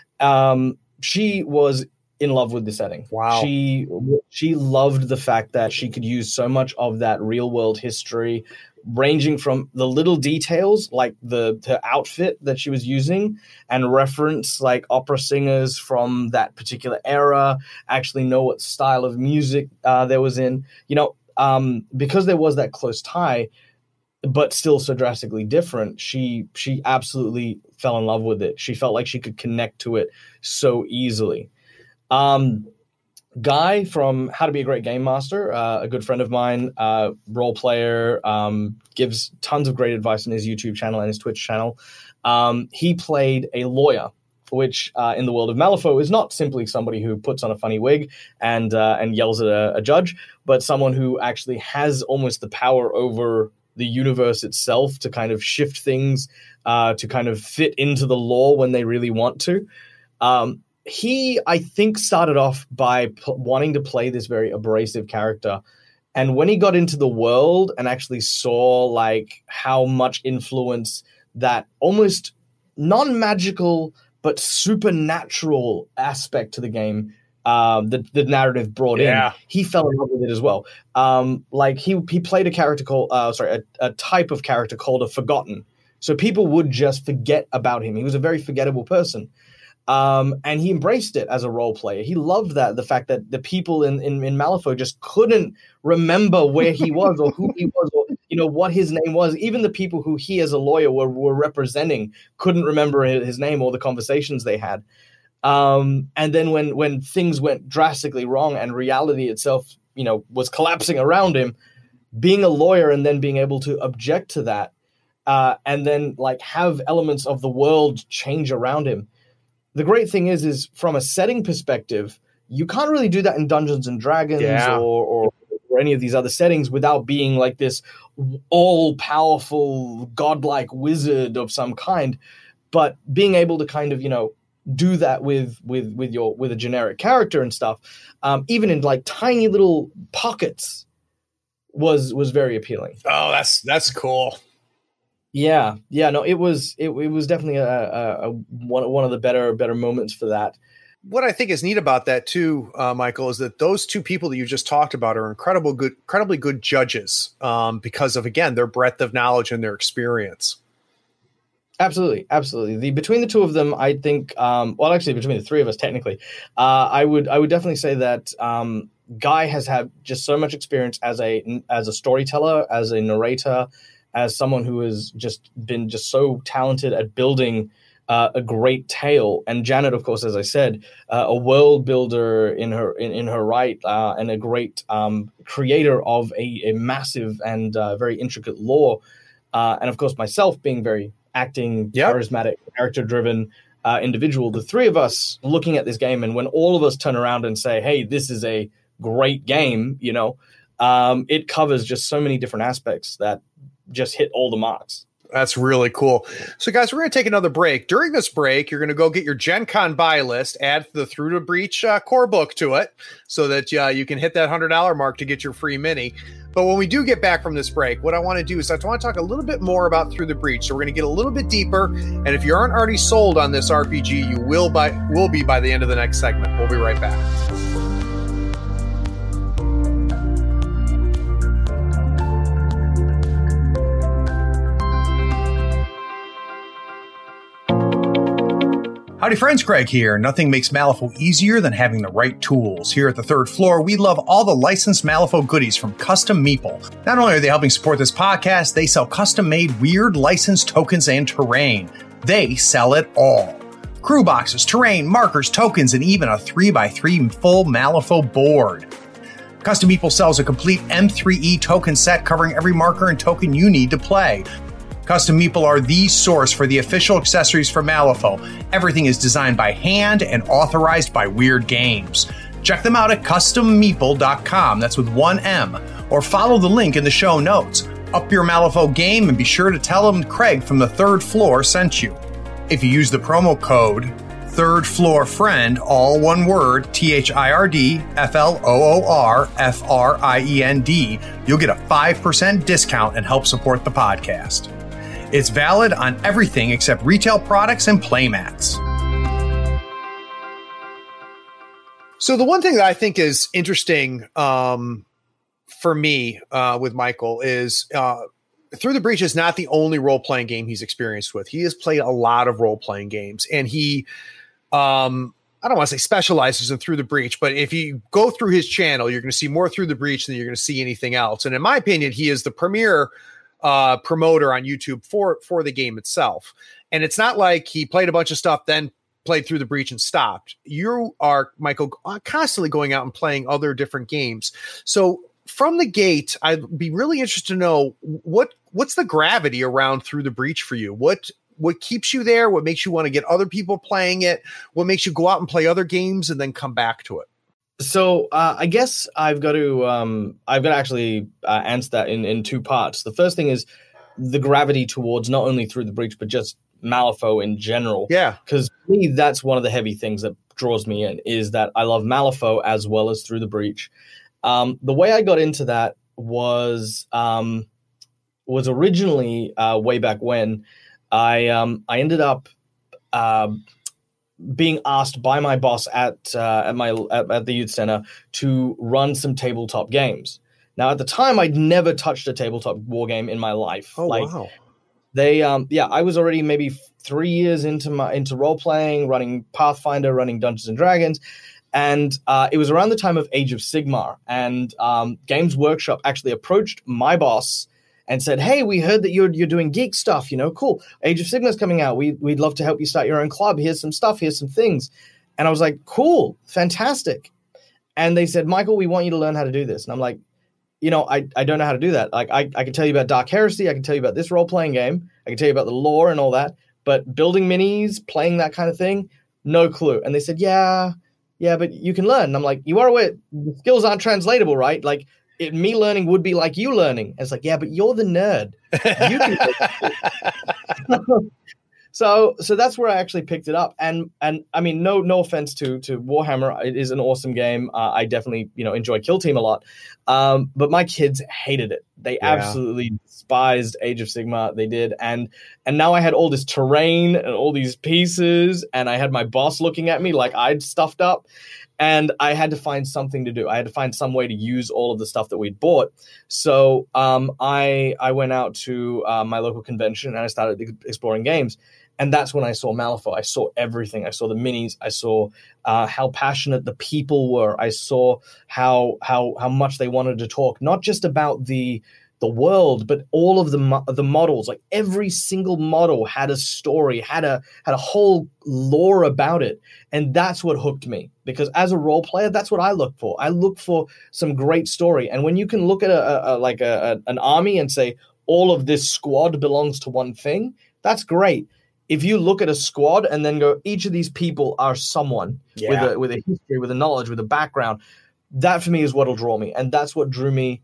Um, she was in love with the setting. Wow. She she loved the fact that she could use so much of that real world history, ranging from the little details like the, the outfit that she was using and reference like opera singers from that particular era, actually know what style of music uh, there was in, you know, um, because there was that close tie, but still so drastically different. She, she absolutely fell in love with it. She felt like she could connect to it so easily. Um, Guy from How to Be a Great Game Master, uh, a good friend of mine, uh, role player, um, gives tons of great advice on his YouTube channel and his Twitch channel. Um, he played a lawyer, which uh, in the world of Malifaux is not simply somebody who puts on a funny wig and uh, and yells at a, a judge, but someone who actually has almost the power over the universe itself to kind of shift things, uh, to kind of fit into the lore when they really want to. Um, He, I think, started off by p- wanting to play this very abrasive character. And when he got into the world and actually saw like how much influence that almost non-magical but supernatural aspect to the game, um, the, the narrative brought yeah. in, he fell in love with it as well. Um, like he he played a character called, uh, sorry, a, a type of character called a Forgotten. So people would just forget about him. He was a very forgettable person. Um, and he embraced it as a role player. He loved that, the fact that the people in, in, in Malifaux just couldn't remember where he was or who he was or, you know, what his name was. Even the people who he as a lawyer were, were representing couldn't remember his name or the conversations they had. Um, and then when, when things went drastically wrong and reality itself, you know, was collapsing around him, being a lawyer and then being able to object to that, uh, and then like have elements of the world change around him. The great thing is, is from a setting perspective, you can't really do that in Dungeons and Dragons yeah. or, or, or any of these other settings without being like this all-powerful, godlike wizard of some kind. But being able to kind of, you know, do that with with with your with a generic character and stuff, um, even in like tiny little pockets, was was very appealing. Oh, that's that's cool. Yeah, yeah, no, it was it, it was definitely a, a, a one one of the better better moments for that. What I think is neat about that too, uh, Michael, is that those two people that you just talked about are incredible good, incredibly good judges um, because of again their breadth of knowledge and their experience. Absolutely, absolutely. The between the two of them, I think. Um, well, actually, between the three of us, technically, uh, I would I would definitely say that um, Guy has had just so much experience as a as a storyteller, as a narrator, as someone who has just been just so talented at building uh, a great tale. And Janet, of course, as I said, uh, a world builder in her in, in her right, uh, and a great um, creator of a, a massive and uh, very intricate lore. Uh, and of course, myself being very acting, yep. charismatic, character-driven uh, individual. The three of us looking at this game, and when all of us turn around and say, "Hey, this is a great game," you know, um, it covers just so many different aspects that just hit all the marks. That's really cool. So, guys, we're going to take another break. During this break, you're going to go get your Gen Con buy list, add the Through the Breach uh, core book to it so that uh, you can hit that one hundred dollars mark to get your free mini. But when we do get back from this break, what I want to do is I want to talk a little bit more about Through the Breach. So we're going to get a little bit deeper. And if you aren't already sold on this R P G, you will, by, will be by the end of the next segment. We'll be right back. Howdy friends, Craig here. Nothing makes Malifaux easier than having the right tools. Here at the third floor, we love all the licensed Malifaux goodies from Custom Meeple. Not only are they helping support this podcast, they sell custom-made weird licensed tokens and terrain. They sell it all. Crew boxes, terrain, markers, tokens, and even a three by three full Malifaux board. Custom Meeple sells a complete M three E token set covering every marker and token you need to play. Custom Meeple are the source for the official accessories for Malifaux. Everything is designed by hand and authorized by Weird Games. Check them out at custom meeple dot com, that's with one M, or follow the link in the show notes. Up your Malifaux game and be sure to tell them Craig from the third floor sent you. If you use the promo code Third Floor Friend, all one word, T H I R D F L O O R F R I E N D, you'll get a five percent discount and help support the podcast. It's valid on everything except retail products and playmats. So the one thing that I think is interesting um, for me uh, with Michael is uh, Through the Breach is not the only role-playing game he's experienced with. He has played a lot of role-playing games, and he, um, I don't want to say specializes in Through the Breach, but if you go through his channel, you're going to see more Through the Breach than you're going to see anything else. And in my opinion, he is the premier Uh, promoter on YouTube for for the game itself. And it's not like he played a bunch of stuff, then played Through the Breach and stopped. You are, Michael, constantly going out and playing other different games. So from the gate, I'd be really interested to know what what's the gravity around Through the Breach for you? What what keeps you there? What makes you want to get other people playing it? What makes you go out and play other games and then come back to it? So uh, I guess I've got to um, I've got to actually uh, answer that in, in two parts. The first thing is the gravity towards not only Through the Breach but just Malifaux in general. Yeah, because for me that's one of the heavy things that draws me in is that I love Malifaux as well as Through the Breach. Um, the way I got into that was um, was originally uh, way back when I um, I ended up. Uh, being asked by my boss at uh, at my at, at the youth center to run some tabletop games. Now, at the time, I'd never touched a tabletop war game in my life. Oh, like, wow! They, um, yeah, I was already maybe three years into my into role playing, running Pathfinder, running Dungeons and Dragons, and uh, it was around the time of Age of Sigmar. And um, Games Workshop actually approached my boss and said, "Hey, we heard that you're you're doing geek stuff. You know, cool. Age of Sigmar's coming out. We we'd love to help you start your own club. Here's some stuff. Here's some things." And I was like, "Cool, fantastic." And they said, "Michael, we want you to learn how to do this." And I'm like, "You know, I I don't know how to do that. Like, I I can tell you about Dark Heresy. I can tell you about this role playing game. I can tell you about the lore and all that. But building minis, playing that kind of thing, no clue." And they said, "Yeah, yeah, but you can learn." And I'm like, "You are aware the skills aren't translatable, right? Like." It, me learning would be like you learning. And it's like, yeah, but you're the nerd. You can so, so that's where I actually picked it up. And and I mean, no, no offense to to Warhammer, it is an awesome game. Uh, I definitely, you know, enjoy Kill Team a lot. Um, but my kids hated it. They yeah. absolutely despised Age of Sigmar. They did, and and now I had all this terrain and all these pieces, and I had my boss looking at me like I'd stuffed up. And I had to find something to do. I had to find some way to use all of the stuff that we'd bought. So um, I I went out to uh, my local convention and I started exploring games. And that's when I saw Malifaux. I saw everything. I saw the minis. I saw uh, how passionate the people were. I saw how how how much they wanted to talk, not just about the the world, but all of the mo- the models. Like every single model had a story, had a had a whole lore about it, and that's what hooked me. Because as a role player, that's what I look for. I look for some great story, and when you can look at a, a, a like a, a, an army and say all of this squad belongs to one thing, that's great. If you look at a squad and then go, each of these people are someone yeah. with a with a history, with a knowledge, with a background, that for me is what'll draw me, and that's what drew me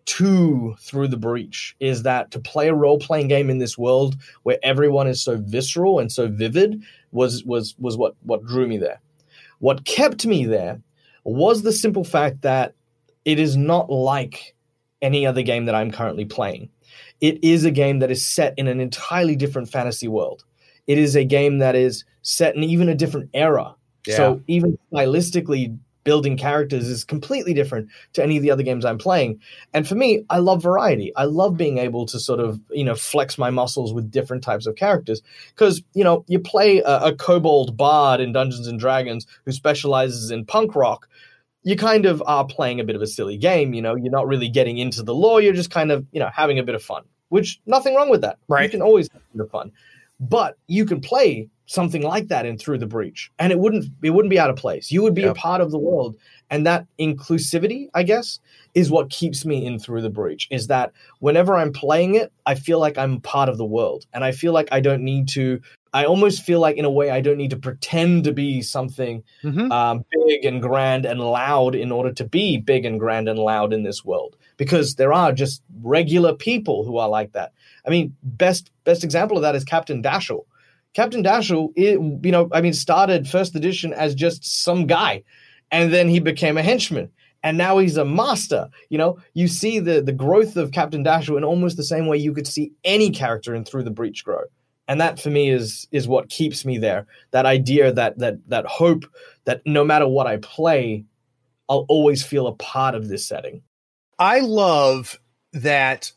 to Through the Breach is that to play a role-playing game in this world where everyone is so visceral and so vivid was was was what what drew me there. What kept me there was the simple fact that it is not like any other game that I'm currently playing. It is a game that is set in an entirely different fantasy world. It is a game that is set in even a different era. Yeah. So even stylistically, building characters is completely different to any of the other games I'm playing. And for me, I love variety. I love being able to sort of, you know, flex my muscles with different types of characters. Because, you know, you play a, a kobold bard in Dungeons and Dragons who specializes in punk rock. You kind of are playing a bit of a silly game. You know, you're not really getting into the lore. You're just kind of, you know, having a bit of fun, which nothing wrong with that. Right. You can always have a bit of fun. But you can play something like that in Through the Breach, and it wouldn't it wouldn't be out of place. You would be yep. a part of the world, and that inclusivity, I guess, is what keeps me in Through the Breach. Is that whenever I'm playing it, I feel like I'm part of the world, and I feel like I don't need to. I almost feel like, in a way, I don't need to pretend to be something mm-hmm. um, big and grand and loud in order to be big and grand and loud in this world, because there are just regular people who are like that. I mean, best best example of that is Captain Dashel. Captain Dashel, it, you know, I mean, started first edition as just some guy, and then he became a henchman, and now he's a master. You know, you see the the growth of Captain Dashel in almost the same way you could see any character in Through the Breach grow, and that for me is is what keeps me there. That idea, that that that hope, that no matter what I play, I'll always feel a part of this setting. I love that.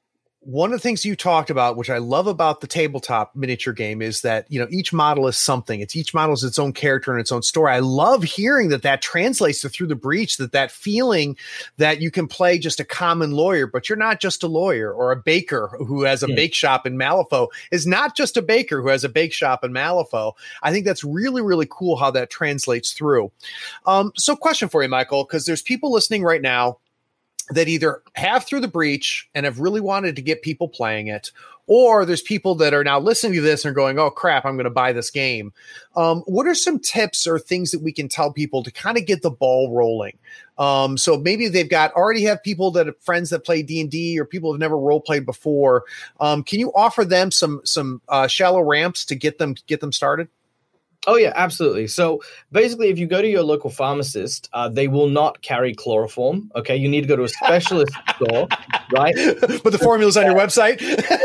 One of the things you talked about, which I love about the tabletop miniature game, is that, you know, each model is something. It's each model is its own character and its own story. I love hearing that that translates to Through the Breach, that that feeling that you can play just a common lawyer, but you're not just a lawyer, or a baker who has a yeah. bake shop in Malifaux is not just a baker who has a bake shop in Malifaux. I think that's really, really cool how that translates through. Um, so question for you, Michael, because there's people listening right now that either have Through the Breach and have really wanted to get people playing it, or there's people that are now listening to this and going, oh crap, I'm going to buy this game. Um, what are some tips or things that we can tell people to kind of get the ball rolling? Um, so maybe they've got already have people that have friends that play D and D, or people have never role played before. Um, can you offer them some, some uh, shallow ramps to get them, get them started? Oh, yeah, absolutely. So basically, if you go to your local pharmacist, uh, they will not carry chloroform. OK, you need to go to a specialist store. Right. But the formula's on your website.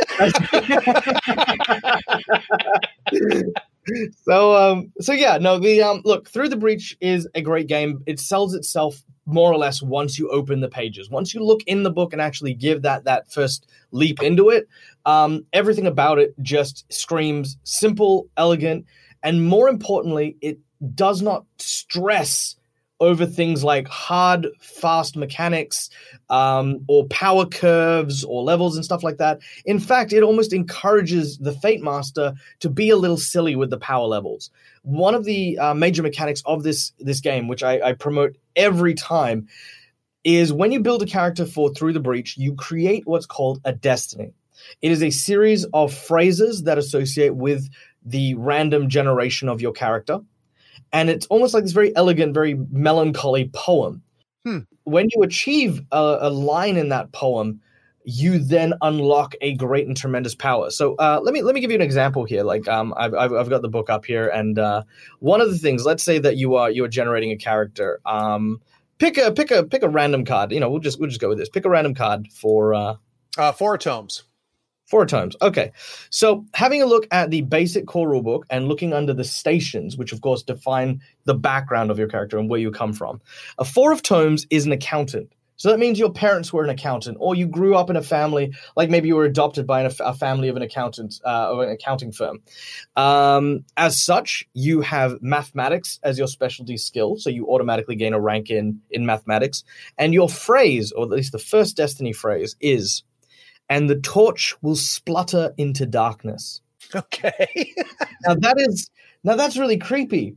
so, um, so, yeah, no, the um, look, Through the Breach is a great game. It sells itself more or less once you open the pages. Once you look in the book and actually give that that first leap into it, um, everything about it just screams simple, elegant. And more importantly, it does not stress over things like hard, fast mechanics um, or power curves or levels and stuff like that. In fact, it almost encourages the Fate Master to be a little silly with the power levels. One of the uh, major mechanics of this, this game, which I, I promote every time, is when you build a character for Through the Breach, you create what's called a destiny. It is a series of phrases that associate with the random generation of your character. And it's almost like this very elegant, very melancholy poem. Hmm. When you achieve a, a line in that poem, you then unlock a great and tremendous power. So uh, let me let me give you an example here. Like um, I've, I've I've got the book up here, and uh, one of the things. Let's say that you are you are generating a character. Um, pick a pick a pick a random card. You know, we'll just we'll just go with this. Pick a random card for uh, uh, four tomes. Four times. Okay. So having a look at the basic core rulebook and looking under the stations, which of course define the background of your character and where you come from. A four of tomes is an accountant. So that means your parents were an accountant, or you grew up in a family, like maybe you were adopted by an, a family of an accountant, uh, of an accounting firm. Um, as such, you have mathematics as your specialty skill, so you automatically gain a rank in, in mathematics. And your phrase, or at least the first destiny phrase, is, and the torch will splutter into darkness. Okay. now that is now that's really creepy.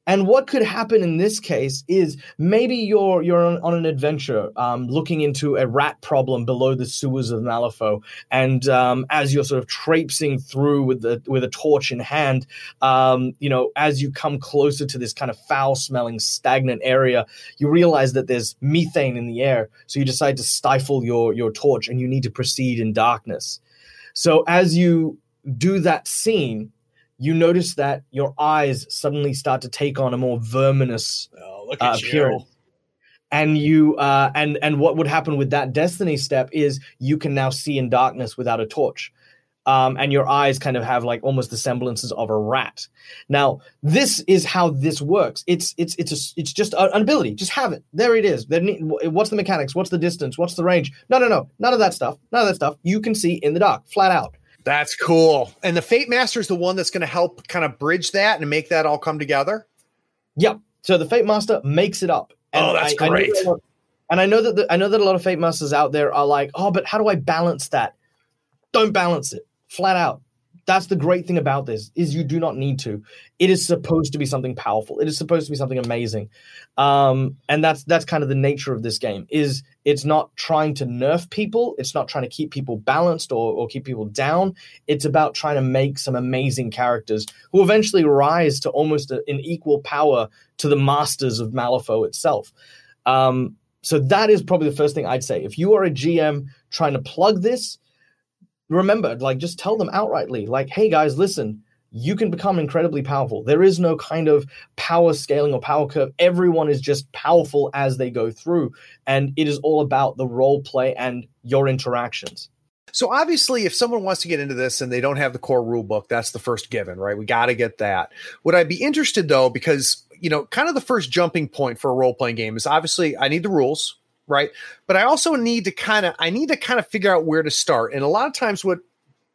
And what could happen in this case is maybe you're you're on, on an adventure, um, looking into a rat problem below the sewers of Malifaux, and um, as you're sort of traipsing through with the with a torch in hand, um, you know, as you come closer to this kind of foul-smelling, stagnant area, you realize that there's methane in the air. So you decide to stifle your your torch, and you need to proceed in darkness. So as you do that scene, you notice that your eyes suddenly start to take on a more verminous oh, look at uh, appearance. You. And you uh, and and what would happen with that destiny step is you can now see in darkness without a torch. Um, and your eyes kind of have like almost the semblances of a rat. Now, this is how this works. It's it's it's a, it's just an ability. Just have it. There it is. What's the mechanics? What's the distance? What's the range? No, no, no. None of that stuff. None of that stuff. You can see in the dark, flat out. That's cool. And the Fate Master is the one that's going to help kind of bridge that and make that all come together? Yep. So the Fate Master makes it up. And oh, that's I, great. I know, and I know that the, I know that a lot of Fate Masters out there are like, oh, but how do I balance that? Don't balance it. Flat out. That's the great thing about this, is you do not need to. It is supposed to be something powerful. It is supposed to be something amazing. Um, and that's that's kind of the nature of this game, is it's not trying to nerf people. It's not trying to keep people balanced or, or keep people down. It's about trying to make some amazing characters who eventually rise to almost a, an equal power to the masters of Malifaux itself. Um, so that is probably the first thing I'd say. If you are a G M trying to plug this, remember, like, just tell them outrightly, like, hey guys, listen, you can become incredibly powerful. There is no kind of power scaling or power curve. Everyone is just powerful as they go through. And it is all about the role play and your interactions. So obviously, if someone wants to get into this and they don't have the core rule book, that's the first given, right? We got to get that. Would I be interested, though, because, you know, kind of the first jumping point for a role-playing game is obviously I need the rules, right? But I also need to kind of, I need to kind of figure out where to start. And a lot of times what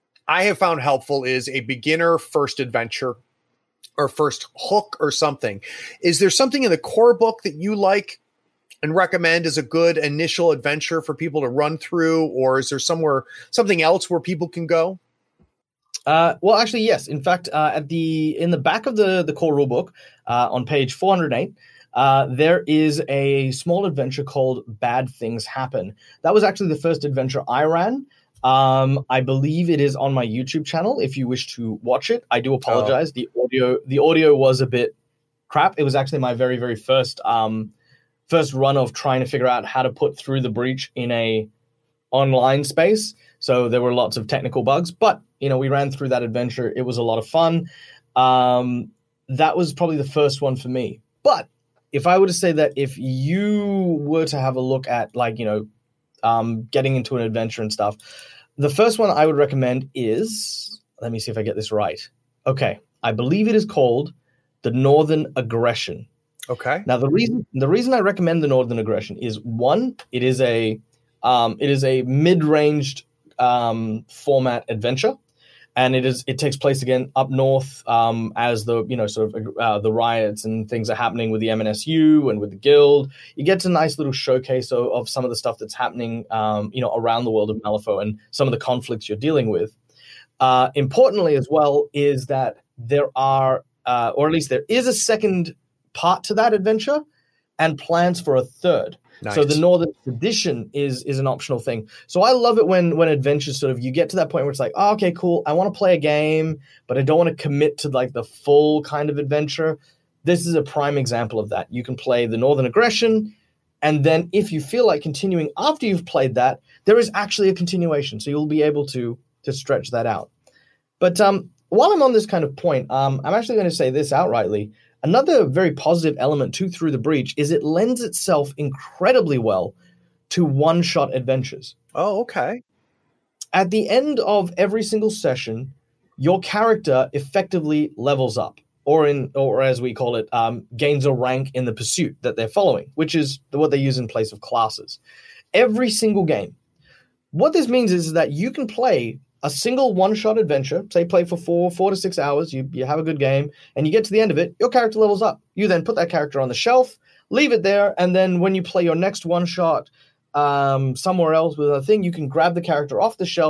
I have found helpful is a beginner first adventure or first hook or something. Is there something in the core book that you like and recommend as a good initial adventure for people to run through? Or is there somewhere, something else where people can go? Uh, well, actually, yes. In fact, uh, at the, in the back of the, the core rulebook, uh, on page four hundred eight, Uh, there is a small adventure called Bad Things Happen. That was actually the first adventure I ran. Um, I believe it is on my YouTube channel if you wish to watch it. I do apologize. Oh. The audio the audio was a bit crap. It was actually my very, very first um, first run of trying to figure out how to put Through the Breach in a online space. So there were lots of technical bugs. But, you know, we ran through that adventure. It was a lot of fun. Um, that was probably the first one for me. But if I were to say that if you were to have a look at, like, you know, um, getting into an adventure and stuff, the first one I would recommend is, let me see if I get this right. Okay. I believe it is called The Northern Aggression. Okay. Now, the reason the reason I recommend The Northern Aggression is, one, it is a um, it is a mid-ranged um, format adventure. And it is. It takes place again up north, um, as the you know sort of uh, the riots and things are happening with the M N S U and with the Guild. You get a nice little showcase of, of some of the stuff that's happening, um, you know, around the world of Malifaux and some of the conflicts you're dealing with. Uh, importantly, as well, is that there are, uh, or at least there is, a second part to that adventure, and plans for a third. Nice. So the Northern Tradition is is an optional thing. So I love it when when adventures sort of, you get to that point where it's like, oh, okay, cool. I want to play a game, but I don't want to commit to like the full kind of adventure. This is a prime example of that. You can play the Northern Aggression, and then if you feel like continuing after you've played that, there is actually a continuation. So you'll be able to to stretch that out. But um, while I'm on this kind of point, um, I'm actually going to say this outrightly. Another very positive element to Through the Breach is it lends itself incredibly well to one-shot adventures. Oh, okay. At the end of every single session, your character effectively levels up, or in, or as we call it, um, gains a rank in the pursuit that they're following, which is what they use in place of classes. Every single game. What this means is that you can play a single one-shot adventure, say play for four, four to six hours, you, you have a good game, and you get to the end of it, your character levels up. You then put that character on the shelf, leave it there, and then when you play your next one-shot um, somewhere else with a thing, you can grab the character off the shelf,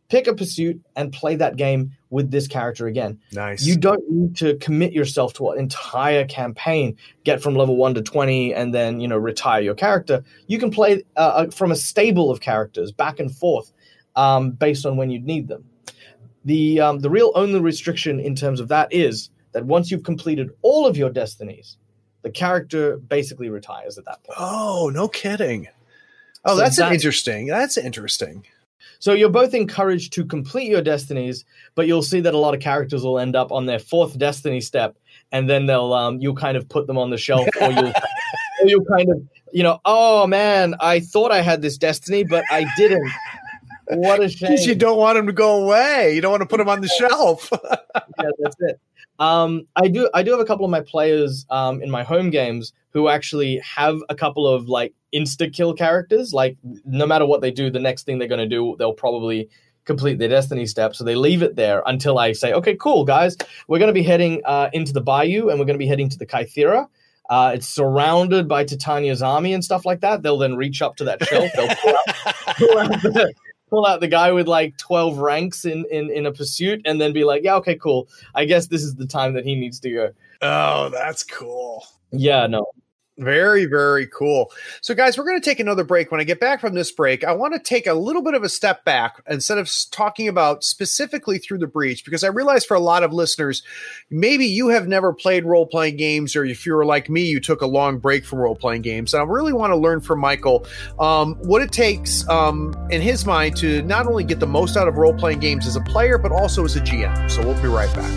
pick a pursuit and play that game with this character again. Nice. You don't need to commit yourself to an entire campaign, get from level one to twenty, and then, you know, retire your character. You can play uh, from a stable of characters back and forth um, based on when you need them. The um, the real only restriction in terms of that is that once you've completed all of your destinies, the character basically retires at that point. Oh, no kidding. Oh, So that's that- interesting. That's interesting. So you're both encouraged to complete your destinies, but you'll see that a lot of characters will end up on their fourth destiny step, and then they'll um, you'll kind of put them on the shelf, or you'll or you'll kind of, you know, oh man, I thought I had this destiny, but I didn't. What a shame. Because you don't want them to go away. You don't want to put them on the shelf. Yeah, that's it. Um, I do. I do have a couple of my players um, in my home games who actually have a couple of like insta kill characters. Like no matter what they do, the next thing they're going to do, they'll probably complete their destiny step. So they leave it there until I say, "Okay, cool, guys, we're going to be heading uh, into the bayou, and we're going to be heading to the Kythera. Uh, it's surrounded by Titania's army and stuff like that." They'll then reach up to that shelf. They'll pull out, pull out the, pull out the guy with like twelve ranks in, in, in a pursuit and then be like, yeah, okay, cool. I guess this is the time that he needs to go. Oh, that's cool. Yeah, no. Very, very cool. So, guys, we're going to take another break. When I get back from this break, I want to take a little bit of a step back instead of s- talking about specifically Through the Breach, because I realize for a lot of listeners, maybe you have never played role-playing games, or if you were like me, you took a long break from role-playing games. And I really want to learn from Michael um, what it takes um, in his mind to not only get the most out of role-playing games as a player, but also as a G M. So we'll be right back.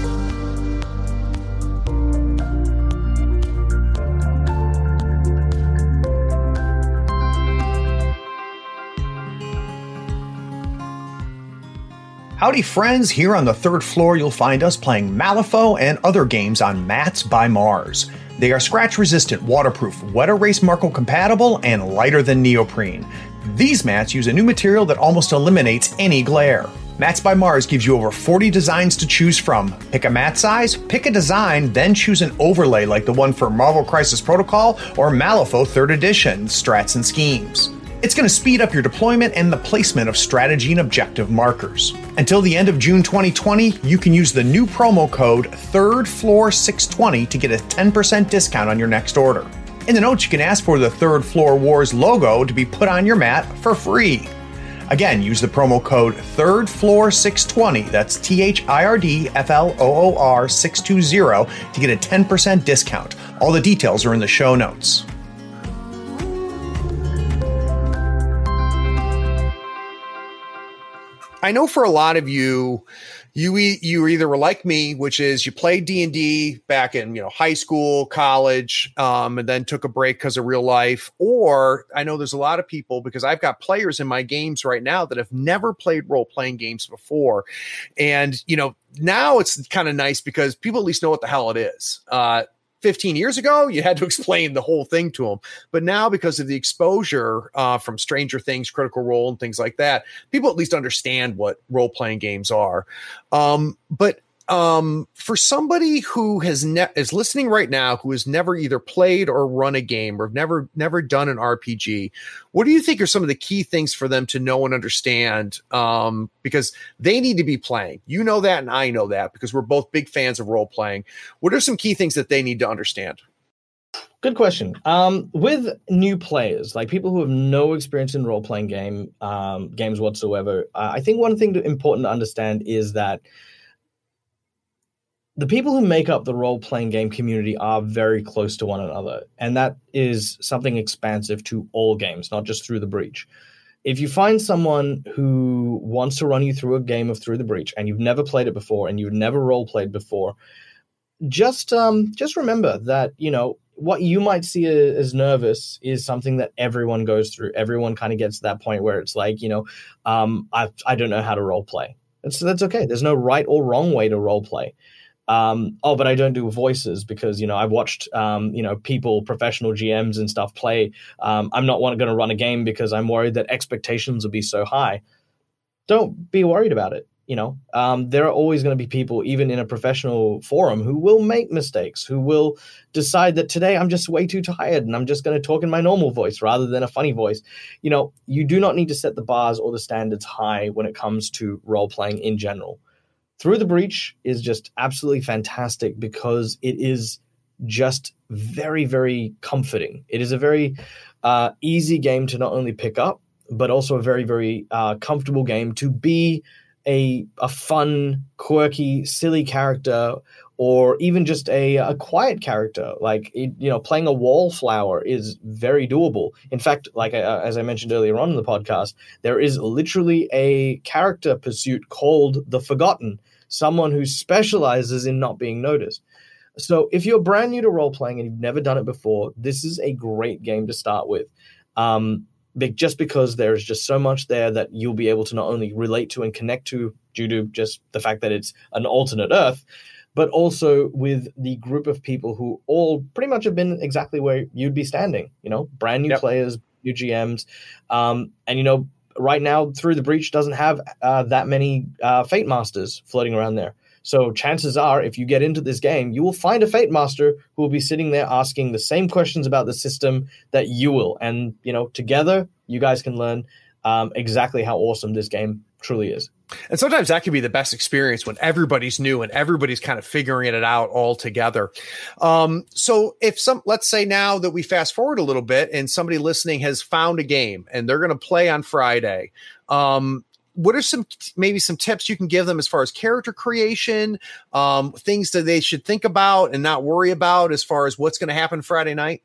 Howdy friends, here on the third floor you'll find us playing Malifaux and other games on Mats by Mars. They are scratch resistant, waterproof, wet erase Marco compatible, and lighter than neoprene. These mats use a new material that almost eliminates any glare. Mats by Mars gives you over forty designs to choose from. Pick a mat size, pick a design, then choose an overlay like the one for Marvel Crisis Protocol or Malifaux third edition, Strats and Schemes. It's going to speed up your deployment and the placement of strategy and objective markers. Until the end of June twenty twenty, you can use the new promo code third floor six twenty to get a ten percent discount on your next order. In the notes, you can ask for the Third Floor Wars logo to be put on your mat for free. Again, use the promo code third floor six twenty, that's T H I R D F L O O R six twenty, to get a ten percent discount. All the details are in the show notes. I know for a lot of you, you e- you either were like me, which is you played D and D back in you know high school, college, um, and then took a break because of real life. Or I know there's a lot of people, because I've got players in my games right now that have never played role playing games before, and you know now it's kind of nice because people at least know what the hell it is. Uh, fifteen years ago, you had to explain the whole thing to them. But now, because of the exposure uh, from Stranger Things, Critical Role, and things like that, people at least understand what role-playing games are. Um, but um, for somebody who has ne- is listening right now, who has never either played or run a game or never never done an R P G, what do you think are some of the key things for them to know and understand? Um, because they need to be playing. You know that, and I know that, because we're both big fans of role playing. What are some key things that they need to understand? Good question. Um, with new players, like people who have no experience in role-playing game um, games whatsoever, uh, I think one thing to, important to understand is that the people who make up the role-playing game community are very close to one another, and that is something expansive to all games, not just Through the Breach. If you find someone who wants to run you through a game of Through the Breach and you've never played it before and you've never role-played before, just um, just remember that, you know, what you might see as nervous is something that everyone goes through. Everyone kind of gets to that point where it's like, you know, um, I I don't know how to role-play. And so that's okay. There's no right or wrong way to role-play. Um, oh, but I don't do voices because, you know, I've watched, um, you know, people, professional G Ms and stuff play. Um, I'm not going to run a game because I'm worried that expectations will be so high. Don't be worried about it. you know, um, there are always going to be people, even in a professional forum, who will make mistakes, who will decide that today I'm just way too tired and I'm just going to talk in my normal voice rather than a funny voice. You know, you do not need to set the bars or the standards high when it comes to role-playing in general. Through the Breach is just absolutely fantastic because it is just very, very comforting. It is a very uh, easy game to not only pick up, but also a very, very uh, comfortable game to be a a fun, quirky, silly character, or even just a, a quiet character. Like, it, you know, playing a wallflower is very doable. In fact, like uh, as I mentioned earlier on in the podcast, there is literally a character pursuit called The Forgotten, someone who specializes in not being noticed. So if you're brand new to role-playing and you've never done it before, this is a great game to start with. Um, just because there's just so much there that you'll be able to not only relate to and connect to due to just the fact that it's an alternate Earth, but also with the group of people who all pretty much have been exactly where you'd be standing, you know, brand new yep. players, new G Ms. Um, and, you know, right now, Through the Breach doesn't have uh, that many uh, Fate Masters floating around there. So chances are, if you get into this game, you will find a Fate Master who will be sitting there asking the same questions about the system that you will. And, you know, together, you guys can learn um, exactly how awesome this game truly is. And sometimes that can be the best experience when everybody's new and everybody's kind of figuring it out all together. Um, so if some, let's say now that we fast forward a little bit and somebody listening has found a game and they're going to play on Friday, um, what are some, maybe some tips you can give them as far as character creation, um, things that they should think about and not worry about as far as what's going to happen Friday night?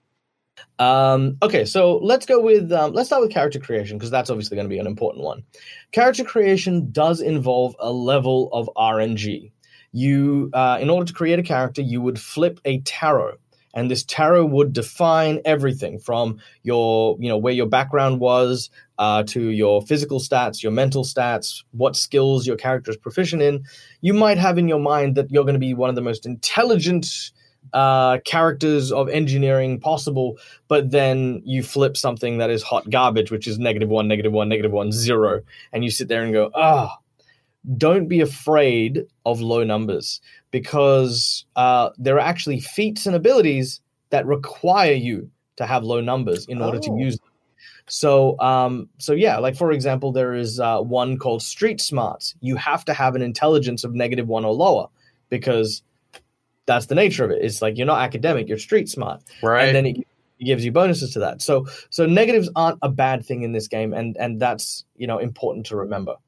Um, okay, so let's go with, um, let's start with character creation, because that's obviously going to be an important one. Character creation does involve a level of R N G. You, uh, in order to create a character, you would flip a tarot. And this tarot would define everything from your, you know, where your background was, uh, to your physical stats, your mental stats, what skills your character is proficient in. You might have in your mind that you're going to be one of the most intelligent uh, characters of engineering possible, but then you flip something that is hot garbage, which is negative one, negative one, negative one, zero. And you sit there and go, ah, oh, don't be afraid of low numbers, because uh, there are actually feats and abilities that require you to have low numbers in order oh. to use them. So, um, so yeah, like for example, there is uh, one called Street Smarts. You have to have an intelligence of negative one or lower, because that's the nature of it. It's like you're not academic, you're street smart, right? And then it, it gives you bonuses to that. So, so negatives aren't a bad thing in this game, and and that's, you know, important to remember.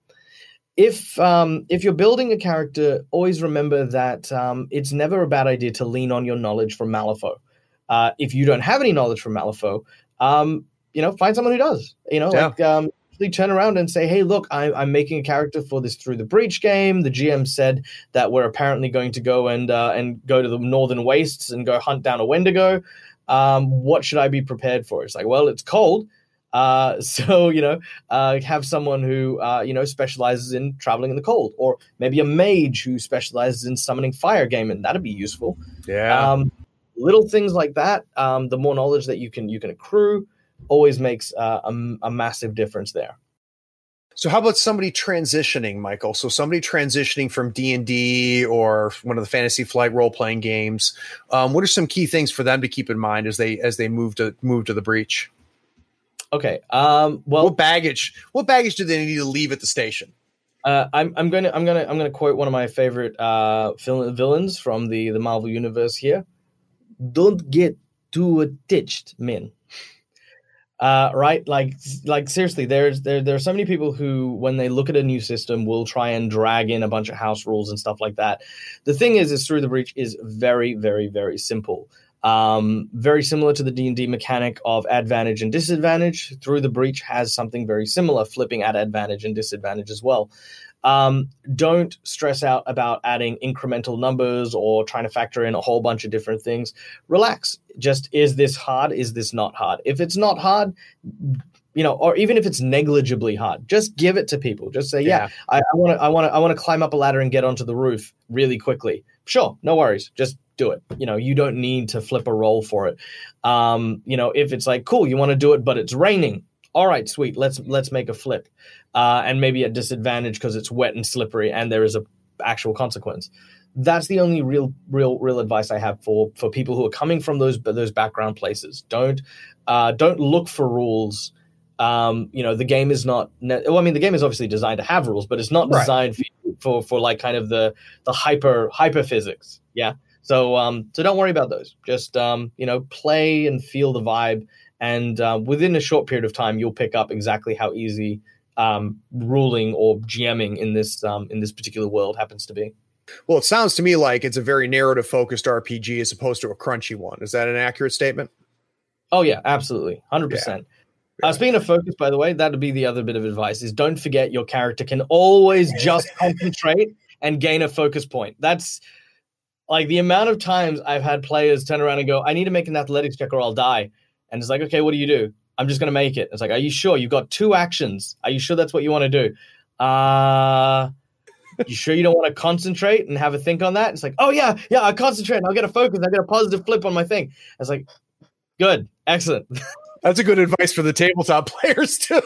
If um, if you're building a character, always remember that um, it's never a bad idea to lean on your knowledge from Malifaux. Uh, if you don't have any knowledge from Malifaux, um, you know, find someone who does. You know, yeah. like um, turn around and say, "Hey, look, I, I'm making a character for this Through the Breach game. The G M said that we're apparently going to go and uh, and go to the Northern Wastes and go hunt down a Wendigo. Um, what should I be prepared for?" It's like, well, it's cold. Uh, so, you know, uh, have someone who, uh, you know, specializes in traveling in the cold, or maybe a mage who specializes in summoning fire game, and that'd be useful. Yeah. Um, little things like that. Um, the more knowledge that you can, you can accrue always makes uh, a, a massive difference there. So how about somebody transitioning, Michael? So somebody transitioning from D and D or one of the Fantasy Flight role-playing games. Um, what are some key things for them to keep in mind as they, as they move to move to the Breach? Okay. Um, well, what baggage? What baggage do they need to leave at the station? Uh, I'm I'm gonna I'm gonna I'm gonna quote one of my favorite uh, villains from the, the Marvel universe here. Don't get too attached, men. Uh, right? Like like seriously, there's there there are so many people who, when they look at a new system, will try and drag in a bunch of house rules and stuff like that. The thing is, is Through the Breach is very very very simple. Um, very similar to the D and D mechanic of advantage and disadvantage. Through the Breach has something very similar, flipping at advantage and disadvantage as well. Um, don't stress out about adding incremental numbers or trying to factor in a whole bunch of different things. Relax. Just, is this hard? Is this not hard? If it's not hard, you know, or even if it's negligibly hard, just give it to people. Just say, yeah, yeah I want to, I want to, I want to climb up a ladder and get onto the roof really quickly. Sure. No worries. Just do it. You know, you don't need to flip a roll for it. Um, you know, if it's like, cool, you want to do it, but it's raining. All right, sweet. Let's let's make a flip, uh, and maybe at disadvantage because it's wet and slippery, and there is a actual consequence. That's the only real, real, real advice I have for for people who are coming from those those background places. Don't uh, don't look for rules. Um, you know, the game is not. Ne- well, I mean, the game is obviously designed to have rules, but it's not Right. designed for, for for like kind of the the hyper hyper physics. Yeah. So um, so don't worry about those. Just um, you know, play and feel the vibe. And uh, within a short period of time, you'll pick up exactly how easy um, ruling or GMing in this um, in this particular world happens to be. Well, it sounds to me like it's a very narrative-focused R P G as opposed to a crunchy one. Is that an accurate statement? Oh yeah, absolutely, one hundred percent. Uh, speaking of focus, by the way, that would be the other bit of advice: is don't forget your character can always just concentrate and gain a focus point. That's like the amount of times I've had players turn around and go, "I need to make an athletics check or I'll die." And it's like, okay, what do you do? I'm just going to make it. It's like, are you sure? You've got two actions. Are you sure that's what you want to do? Uh, you sure you don't want to concentrate and have a think on that? It's like, oh, yeah, yeah, I'll concentrate and I'll get a focus. I'll get a positive flip on my thing. It's like, good, excellent. That's a good advice for the tabletop players, too.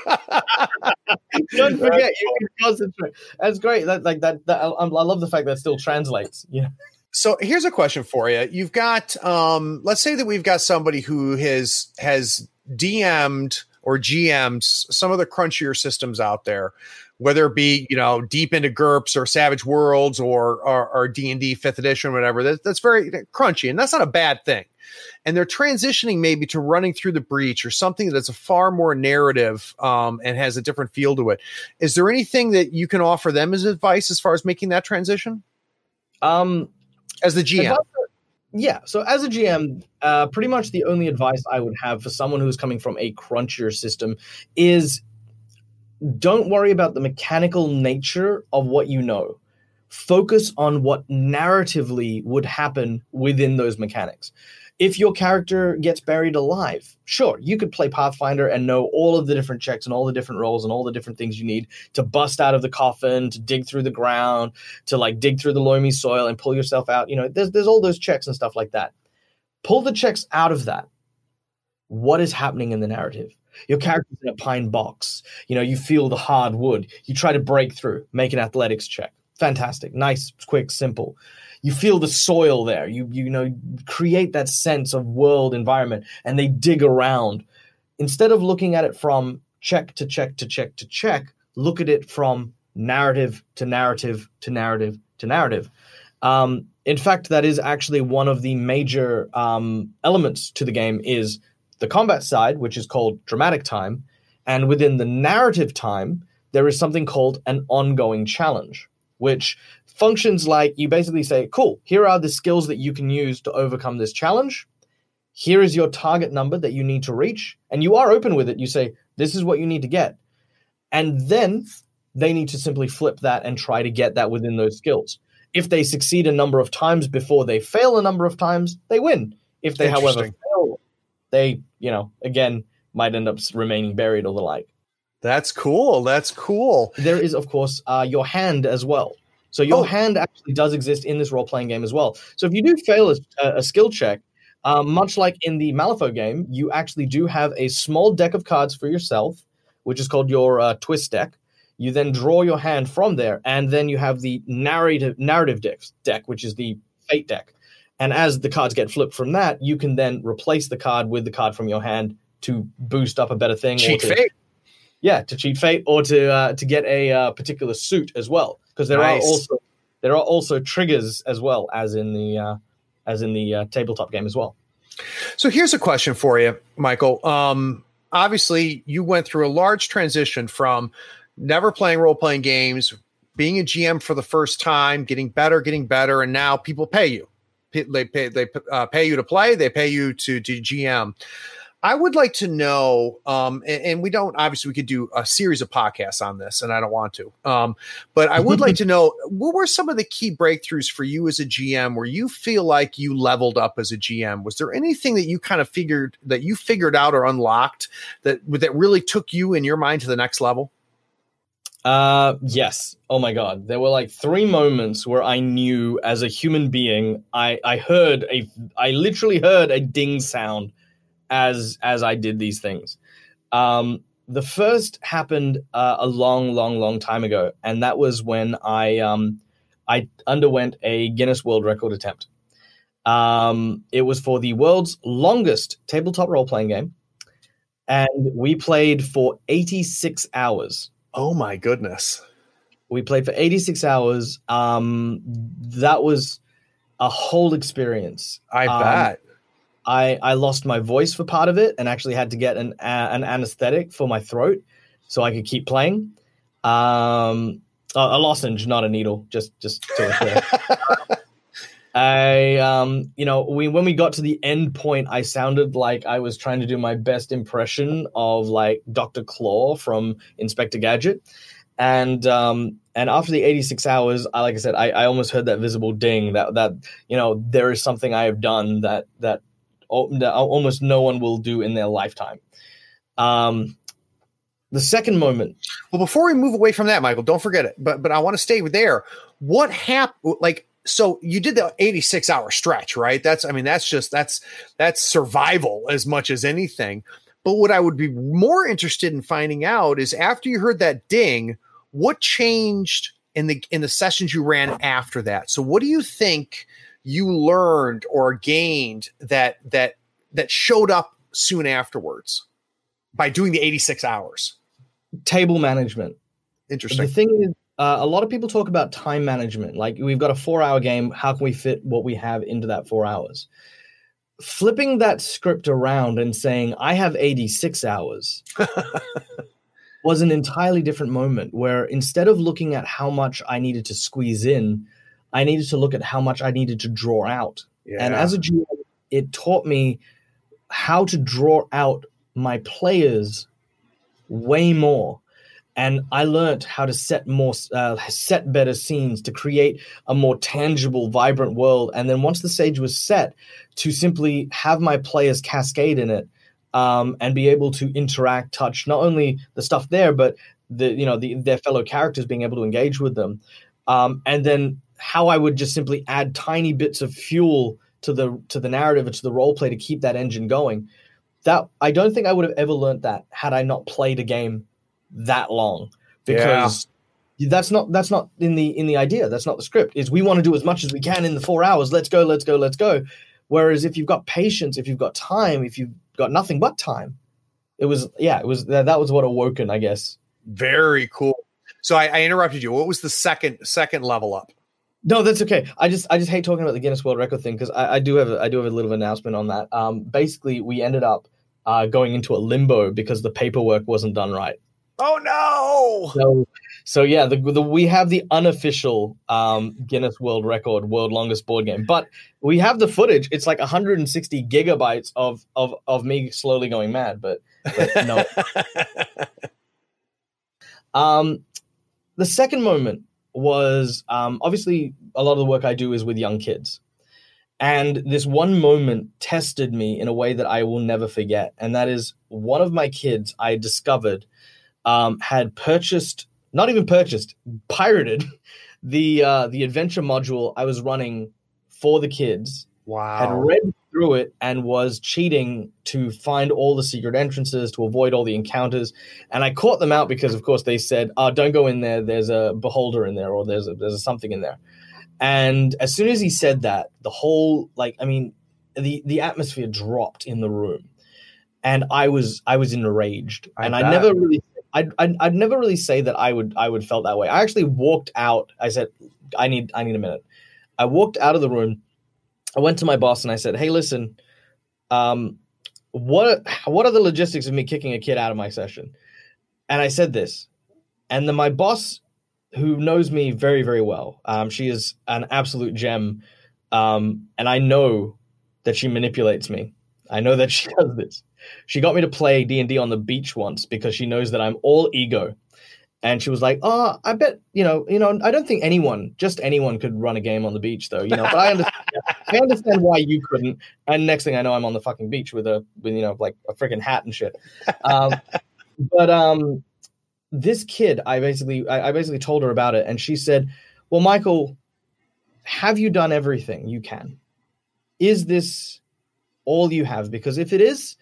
Don't forget, you can concentrate. That's great. That, like that, that I, I love the fact that still translates. Yeah. So here's a question for you. You've got, um, let's say that we've got somebody who has has D M'd or G M'd some of the crunchier systems out there, whether it be, you know, deep into GURPS or Savage Worlds or or, or D and D fifth edition, whatever. That, that's very crunchy, and that's not a bad thing. And they're transitioning maybe to running through the breach or something that's a far more narrative um, and has a different feel to it. Is there anything that you can offer them as advice as far as making that transition? Um. As the G M. Yeah. So as a G M, uh, pretty much the only advice I would have for someone who's coming from a crunchier system is don't worry about the mechanical nature of what you know. Focus on what narratively would happen within those mechanics. If your character gets buried alive, sure, you could play Pathfinder and know all of the different checks and all the different rolls and all the different things you need to bust out of the coffin, to dig through the ground, to like dig through the loamy soil and pull yourself out. You know, there's there's all those checks and stuff like that. Pull the checks out of that. What is happening in the narrative? Your character's in a pine box. You know, you feel the hard wood. You try to break through, make an athletics check. Fantastic. Nice, quick, simple. You feel the soil there. You you know, create that sense of world environment, and they dig around. Instead of looking at it from check to check to check to check, look at it from narrative to narrative to narrative to narrative. Um, in fact, that is actually one of the major um, elements to the game is the combat side, which is called dramatic time. And within the narrative time, there is something called an ongoing challenge, which functions like you basically say, cool, here are the skills that you can use to overcome this challenge. Here is your target number that you need to reach. And you are open with it. You say, this is what you need to get. And then they need to simply flip that and try to get that within those skills. If they succeed a number of times before they fail a number of times, they win. If they, however, fail, they, you know, again, might end up remaining buried or the like. That's cool. That's cool. There is, of course, uh, your hand as well. So your Oh. hand actually does exist in this role-playing game as well. So if you do fail a, a skill check, um, much like in the Malifaux game, you actually do have a small deck of cards for yourself, which is called your uh, twist deck. You then draw your hand from there, and then you have the narrative narrative deck, deck, which is the fate deck. And as the cards get flipped from that, you can then replace the card with the card from your hand to boost up a better thing. Cheat or to, fate. Yeah, to cheat fate or to uh, to get a uh, particular suit as well, because there Nice. are also there are also triggers as well as in the uh, as in the uh, tabletop game as well. So here's a question for you, Michael. Um, obviously, you went through a large transition from never playing role-playing games, being a G M for the first time, getting better, getting better, and now people pay you. They pay they uh, pay you to play. They pay you to to G M. I would like to know, um, and, and we don't, obviously we could do a series of podcasts on this, and I don't want to, um, but I would like to know, what were some of the key breakthroughs for you as a G M where you feel like you leveled up as a G M? Was there anything that you kind of figured, that you figured out or unlocked that, that really took you in your mind to the next level? Uh, yes. Oh my God. There were like three moments where I knew as a human being, I, I heard a, I literally heard a ding sound as, as I did these things. Um, the first happened uh, a long, long, long time ago, and that was when I um, I underwent a Guinness World Record attempt. Um, it was for the world's longest tabletop role-playing game, and we played for eighty-six hours. Oh my goodness. We played for eighty-six hours. Um, that was a whole experience. I um, bet. I, I lost my voice for part of it and actually had to get an uh, an anesthetic for my throat so I could keep playing. Um, a, a lozenge, not a needle, just just so it's clear. I, um, you know, we when we got to the end point, I sounded like I was trying to do my best impression of like Doctor Claw from Inspector Gadget. And um, and after the eighty-six hours, I, like I said, I, I almost heard that visible ding that that you know there is something I have done that that, that almost no one will do in their lifetime. Um, the second moment. Well, before we move away from that, Michael, don't forget it. But but I want to stay there. What happened? Like. So you did the eighty-six hour stretch, right? That's, I mean, that's just, that's, that's survival as much as anything. But what I would be more interested in finding out is after you heard that ding, what changed in the, in the sessions you ran after that? So what do you think you learned or gained that, that, that showed up soon afterwards by doing the eighty-six hours? Table management. Interesting. The thing is, Uh, a lot of people talk about time management. Like, we've got a four-hour game. How can we fit what we have into that four hours? Flipping that script around and saying, I have eighty-six hours was an entirely different moment where instead of looking at how much I needed to squeeze in, I needed to look at how much I needed to draw out. Yeah. And as a G M, it taught me how to draw out my players way more. And I learned how to set more, uh, set better scenes, to create a more tangible, vibrant world. And then once the stage was set, to simply have my players cascade in it, um, and be able to interact, touch not only the stuff there, but the you know the, their fellow characters, being able to engage with them, um, and then how I would just simply add tiny bits of fuel to the to the narrative or to the role play to keep that engine going. That I don't think I would have ever learned that had I not played a game that long, because yeah. that's not that's not in the in the idea. That's not the script. Is we want to do as much as we can in the four hours. Let's go, let's go, let's go. Whereas if you've got patience, if you've got time, if you've got nothing but time, it was yeah, it was that, that was what awoken, I guess. Very cool. So I, I interrupted you. What was the second second level up? No, that's okay. I just I just hate talking about the Guinness World Record thing because I, I do have a, I do have a little announcement on that. Um, basically, we ended up uh, going into a limbo because the paperwork wasn't done right. Oh no! So, so yeah, the, the we have the unofficial um, Guinness World Record, world longest board game, but we have the footage. It's like one hundred sixty gigabytes of of of me slowly going mad, but, but no. um, the second moment was um, obviously a lot of the work I do is with young kids, and this one moment tested me in a way that I will never forget, and that is one of my kids I discovered. Um, had purchased, not even purchased, pirated the uh, the adventure module I was running for the kids. Wow. Had read through it and was cheating to find all the secret entrances, to avoid all the encounters. And I caught them out because, of course, they said, oh, don't go in there. There's a beholder in there, or there's a, there's a something in there. And as soon as he said that, the whole, like, I mean, the, the atmosphere dropped in the room. And I was I was enraged. I and bet. I never really I'd, I'd I'd never really say that I would I would felt that way. I actually walked out. I said, I need I need a minute. I walked out of the room. I went to my boss and I said, hey, listen, um, what what are the logistics of me kicking a kid out of my session? And I said this, and then my boss, who knows me very very well, um, she is an absolute gem, um, and I know that she manipulates me. I know that she does this. She got me to play D and D on the beach once because she knows that I'm all ego. And she was like, oh, I bet, you know, you know, I don't think anyone, just anyone could run a game on the beach though, you know, but I understand, I understand why you couldn't. And next thing I know, I'm on the fucking beach with a, with, you know, like a freaking hat and shit. Um, but um, this kid, I basically, I, I basically told her about it. And she said, well, Michael, have you done everything you can? Is this all you have? Because if it is,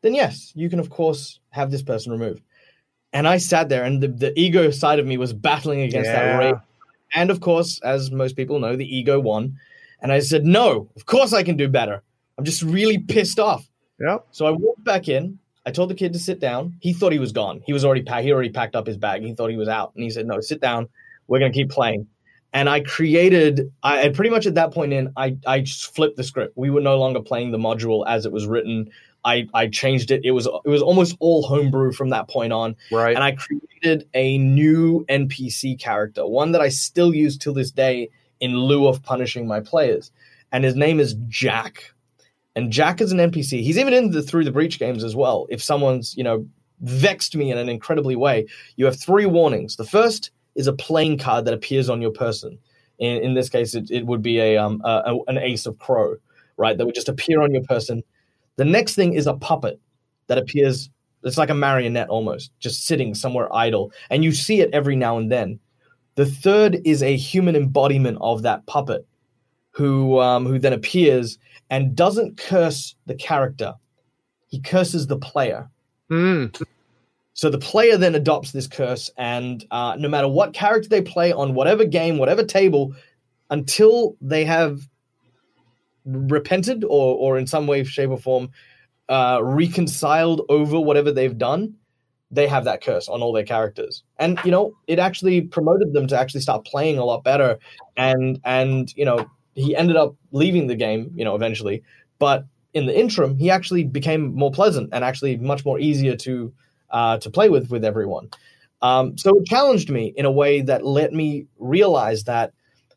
then yes, you can, of course, have this person removed. And I sat there, and the, the ego side of me was battling against yeah. that rage. And, of course, as most people know, the ego won. And I said, no, of course I can do better. I'm just really pissed off. Yep. So I walked back in. I told the kid to sit down. He thought he was gone. He was already packed. He already packed up his bag. He thought he was out. And he said, no, sit down. We're going to keep playing. And I created, I and pretty much at that point in, I, I just flipped the script. We were no longer playing the module as it was written. I, I changed it. It was it was almost all homebrew from that point on. Right. And I created a new N P C character, one that I still use till this day in lieu of punishing my players. And his name is Jack. And Jack is an N P C. He's even in the Through the Breach games as well. If someone's, you know, vexed me in an incredibly way, you have three warnings. The first is a playing card that appears on your person. In, in this case, it, it would be a, um, a, an ace of crow, right? That would just appear on your person. The next thing is a puppet that appears. It's like a marionette almost, just sitting somewhere idle. And you see it every now and then. The third is a human embodiment of that puppet who, um, who then appears and doesn't curse the character. He curses the player. Mm. So the player then adopts this curse, and uh, no matter what character they play on whatever game, whatever table, until they have repented or, or in some way, shape, or form uh, reconciled over whatever they've done, they have that curse on all their characters. And, you know, it actually promoted them to actually start playing a lot better. And, and you know, he ended up leaving the game, you know, eventually. But in the interim, he actually became more pleasant and actually much more easier to uh, to play with with everyone. Um, so it challenged me in a way that let me realize that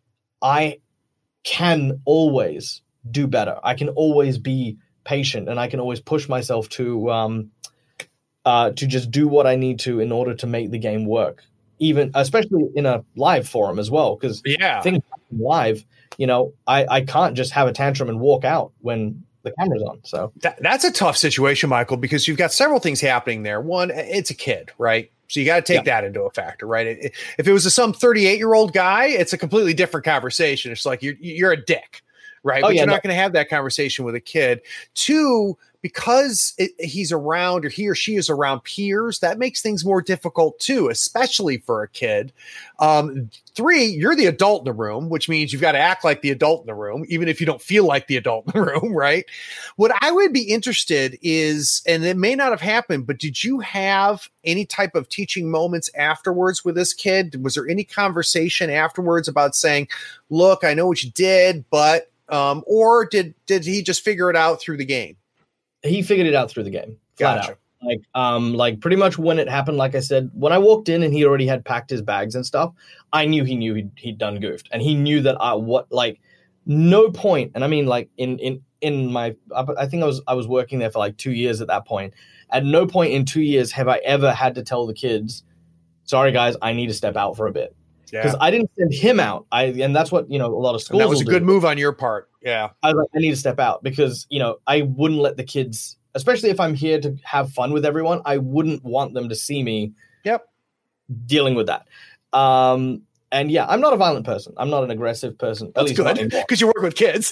I can always do better. I can always be patient, and I can always push myself to um, uh, to just do what I need to in order to make the game work. Even especially in a live forum as well, because yeah. things happen live. You know, I, I can't just have a tantrum and walk out when the camera's on. So that, that's a tough situation, Michael, because you've got several things happening there. One, it's a kid, right? So you got to take yeah. that into a factor, right? It, if it was a, some thirty-eight-year-old guy, it's a completely different conversation. It's like you're you're a dick, right? Oh, but yeah, you're no. not going to have that conversation with a kid. Two, because it, he's around or he or she is around peers, that makes things more difficult too, especially for a kid. Um, three, you're the adult in the room, which means you've got to act like the adult in the room, even if you don't feel like the adult in the room, right? What I would be interested is, and it may not have happened, but did you have any type of teaching moments afterwards with this kid? Was there any conversation afterwards about saying, look, I know what you did, but, um, or did, did he just figure it out through the game? He figured it out through the game, flat Gotcha. out. Like, um, like pretty much when it happened, like I said, when I walked in and he already had packed his bags and stuff, I knew he knew he'd, he'd done goofed, and he knew that I what like no point. And I mean, like in in in my, I think I was I was working there for like two years at that point. At no point in two years have I ever had to tell the kids, "Sorry guys, I need to step out for a bit." Because Yeah. I didn't send him out. I and that's what you know a lot of schools. And that was a will good do. move on your part. Yeah. I was like, I need to step out because, you know, I wouldn't let the kids, especially if I'm here to have fun with everyone, I wouldn't want them to see me Yep. dealing with that. Um, and yeah, I'm not a violent person. I'm not an aggressive person. At That's least not good anymore, because you work with kids.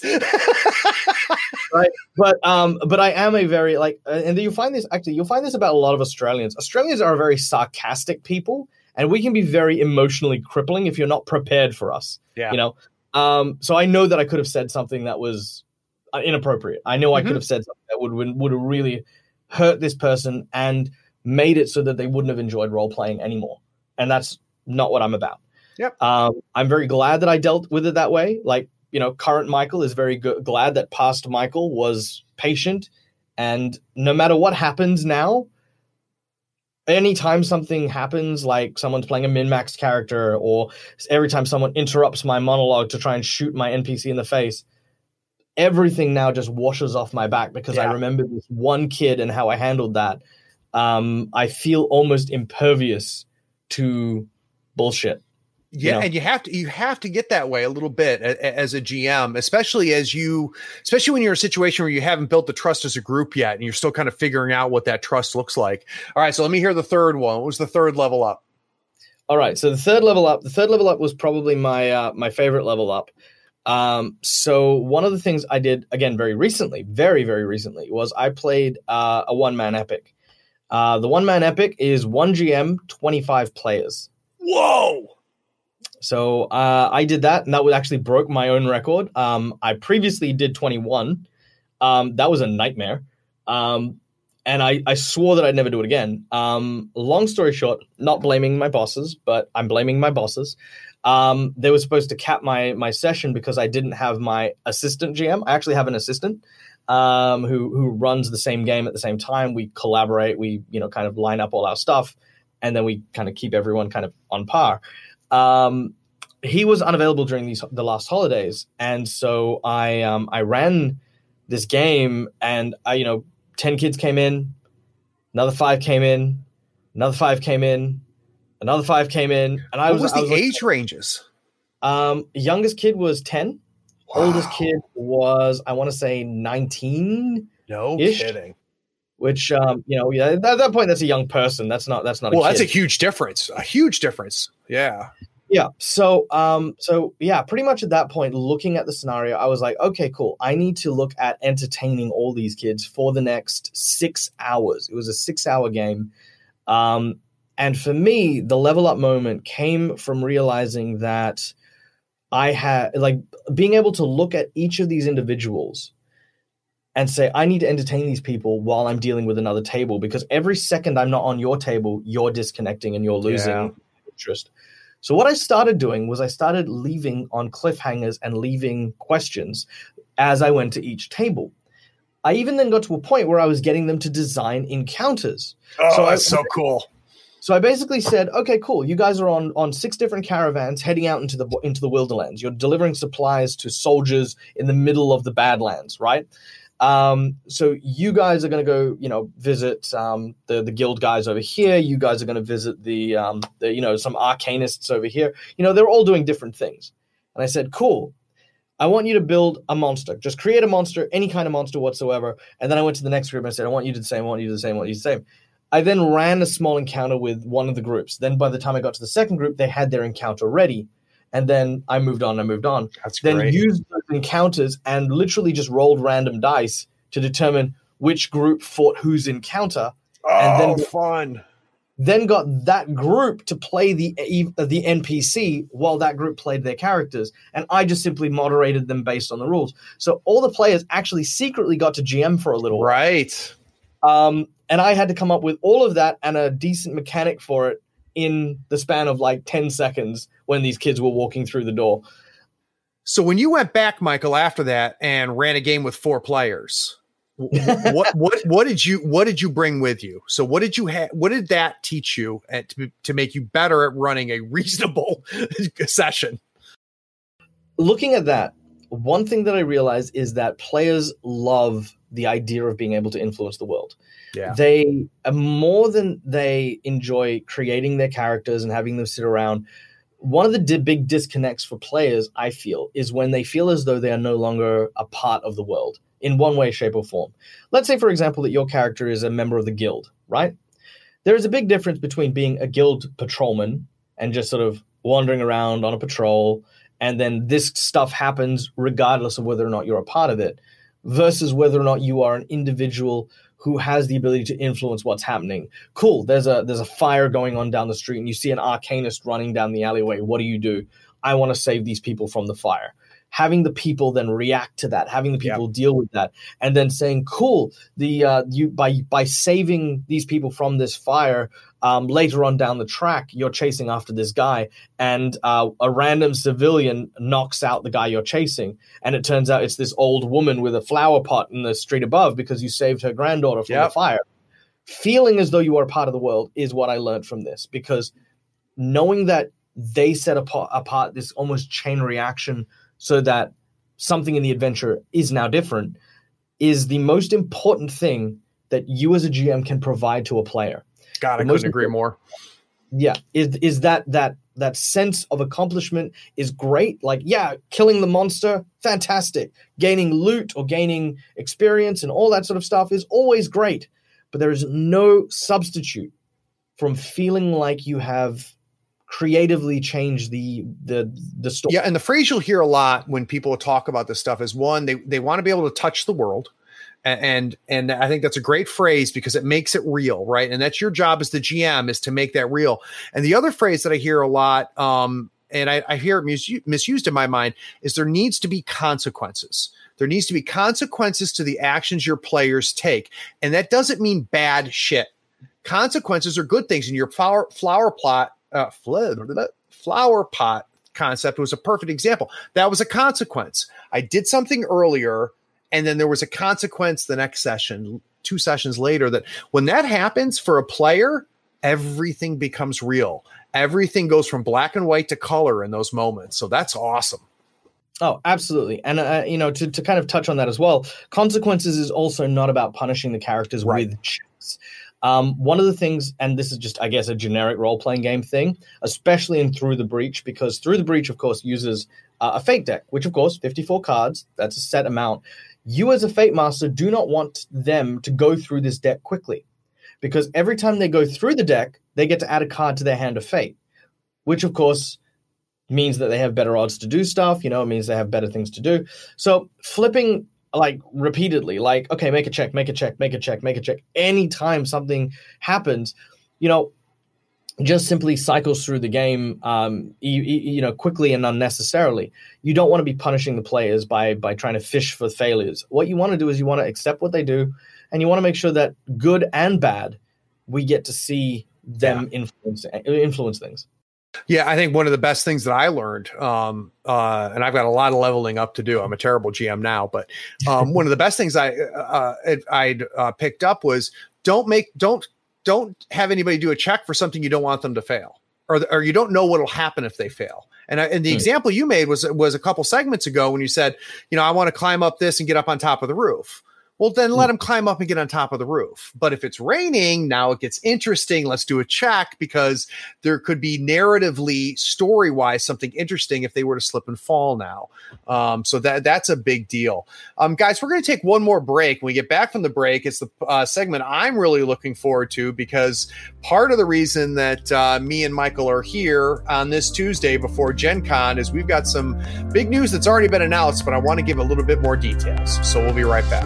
right? But um, but I am a very like, uh, and you find this actually, you'll find this about a lot of Australians. Australians are a very sarcastic people, and we can be very emotionally crippling if you're not prepared for us. Yeah. You know. Um, so I know that I could have said something that was uh, inappropriate. I know I Mhm. could have said something that would would have really hurt this person and made it so that they wouldn't have enjoyed role playing anymore. And that's not what I'm about. Yep. Um, I'm very glad that I dealt with it that way. Like, you know, current Michael is very good, glad that past Michael was patient, and no matter what happens now, anytime something happens, like someone's playing a min-max character, or every time someone interrupts my monologue to try and shoot my N P C in the face, everything now just washes off my back because Yeah. I remember this one kid and how I handled that. Um, I feel almost impervious to bullshit. Yeah, know? and you have to you have to get that way a little bit a- a- as a G M, especially as you, especially when you're in a situation where you haven't built the trust as a group yet, and you're still kind of figuring out what that trust looks like. All right, so let me hear the third one. What was the third level up? All right, so the third level up, the third level up was probably my uh, my favorite level up. Um, so one of the things I did, again, very recently, very, very recently, was I played uh, a one-man epic. Uh, the one-man epic is one G M, twenty-five players. Whoa! So uh, I did that, and that would actually broke my own record. Um, I previously did twenty-one. Um, that was a nightmare. Um, and I, I swore that I'd never do it again. Um, long story short, not blaming my bosses, but I'm blaming my bosses. Um, they were supposed to cap my my session because I didn't have my assistant G M. I actually have an assistant um, who who runs the same game at the same time. We collaborate. We you know kind of line up all our stuff, and then we kind of keep everyone kind of on par. Um, he was unavailable during these the last holidays, and so I um, I ran this game, and I you know ten kids came in, another five came in, another five came in. Another five came in, and I what was. was the was age like, ranges? Um, youngest kid was ten. Wow. Oldest kid was, I want to say, nineteen. No kidding. Which, um, you know, yeah, at that point, that's a young person. That's not. That's not. Well, a kid. That's a huge difference. A huge difference. Yeah. Yeah. So, um, so yeah, pretty much at that point, looking at the scenario, I was like, okay, cool. I need to look at entertaining all these kids for the next six hours. It was a six-hour game. Um. And for me, the level up moment came from realizing that I had like being able to look at each of these individuals and say, I need to entertain these people while I'm dealing with another table, because every second I'm not on your table, you're disconnecting and you're losing yeah. interest. So what I started doing was I started leaving on cliffhangers and leaving questions as I went to each table. I even then got to a point where I was getting them to design encounters. Oh, so that's I, so cool. So I basically said, okay, cool. You guys are on, on six different caravans heading out into the into the Wilderlands. You're delivering supplies to soldiers in the middle of the Badlands, right? Um, so you guys are going to go, you know, visit um, the the guild guys over here. You guys are going to visit the, um, the, you know, some arcanists over here. You know, they're all doing different things. And I said, cool. I want you to build a monster. Just create a monster, any kind of monster whatsoever. And then I went to the next group and I said, I want you to do the same. I want you to do the same. I want you to do the same. I then ran a small encounter with one of the groups. Then by the time I got to the second group, they had their encounter ready. And then I moved on, I moved on. That's then great. used those encounters and literally just rolled random dice to determine which group fought whose encounter. Oh, and then, fun. Then got that group to play the the N P C while that group played their characters. And I just simply moderated them based on the rules. So all the players actually secretly got to G M for a little while. Right. Um, and I had to come up with all of that and a decent mechanic for it in the span of like ten seconds when these kids were walking through the door. So when you went back, Michael, after that and ran a game with four players, what what what did you what did you bring with you? So what did you have? What did that teach you at, to to make you better at running a reasonable session? Looking at that, one thing that I realized is that players love the idea of being able to influence the world. Yeah. They uh, more than they enjoy creating their characters and having them sit around. One of the di- big disconnects for players, I feel, is when they feel as though they are no longer a part of the world in one way, shape, or form. Let's say, for example, that your character is a member of the guild, right? There is a big difference between being a guild patrolman and just sort of wandering around on a patrol, and then this stuff happens regardless of whether or not you're a part of it, versus whether or not you are an individual who has the ability to influence what's happening. Cool, there's a there's a fire going on down the street and you see an arcanist running down the alleyway. What do you do? I want to save these people from the fire. Having the people then react to that, having the people yep. deal with that, and then saying, cool, the uh, you by by saving these people from this fire, um, later on down the track, you're chasing after this guy, and uh, a random civilian knocks out the guy you're chasing, and it turns out it's this old woman with a flower pot in the street above because you saved her granddaughter from yep. the fire. Feeling as though you are a part of the world is what I learned from this, because knowing that they set apart, apart this almost chain reaction so that something in the adventure is now different is the most important thing that you as a G M can provide to a player. God, I couldn't agree more. Yeah, is is that that that sense of accomplishment is great. Like, yeah, killing the monster, fantastic. Gaining loot or gaining experience and all that sort of stuff is always great. But there is no substitute from feeling like you have creatively change the the the story. Yeah, and the phrase you'll hear a lot when people talk about this stuff is, one, they they want to be able to touch the world. And and I think that's a great phrase because it makes it real, right? And that's your job as the G M, is to make that real. And the other phrase that I hear a lot, um, and I, I hear it mis- misused in my mind, is there needs to be consequences. There needs to be consequences to the actions your players take. And that doesn't mean bad shit. Consequences are good things. And your flower flower plot, uh, flower pot concept was a perfect example. That was a consequence. I did something earlier, and then there was a consequence the next session, two sessions later, that when that happens for a player, everything becomes real. Everything goes from black and white to color in those moments. So that's awesome. Oh, absolutely. And, uh, you know, to, to kind of touch on that as well, consequences is also not about punishing the characters right. with checks. Um, one of the things, and this is just, I guess, a generic role-playing game thing, especially in Through the Breach, because Through the Breach, of course, uses uh, a fate deck, which, of course, fifty-four cards, that's a set amount. You as a Fate Master do not want them to go through this deck quickly, because every time they go through the deck, they get to add a card to their Hand of Fate, which, of course, means that they have better odds to do stuff. You know, it means they have better things to do. So flipping like repeatedly, like, okay, make a check, make a check, make a check, make a check. Anytime something happens, you know, just simply cycles through the game, um, you, you know, quickly and unnecessarily. You don't want to be punishing the players by by trying to fish for failures. What you want to do is you want to accept what they do, and you want to make sure that good and bad, we get to see them yeah. influence influence things. Yeah, I think one of the best things that I learned, um, uh, and I've got a lot of leveling up to do. I'm a terrible G M now, but um, one of the best things I uh, I'd uh, picked up was don't make don't. Don't have anybody do a check for something you don't want them to fail, or, or you don't know what will happen if they fail. And, and the hmm. example you made was, was a couple segments ago when you said, you know, I want to climb up this and get up on top of the roof. Well, then let them climb up and get on top of the roof. But if it's raining, now it gets interesting. Let's do a check, because there could be narratively, story-wise, something interesting if they were to slip and fall now. Um, so that that's a big deal. Um, guys, we're going to take one more break. When we get back from the break, it's the uh, segment I'm really looking forward to, because part of the reason that uh, me and Michael are here on this Tuesday before Gen Con is we've got some big news that's already been announced, but I want to give a little bit more details. So we'll be right back.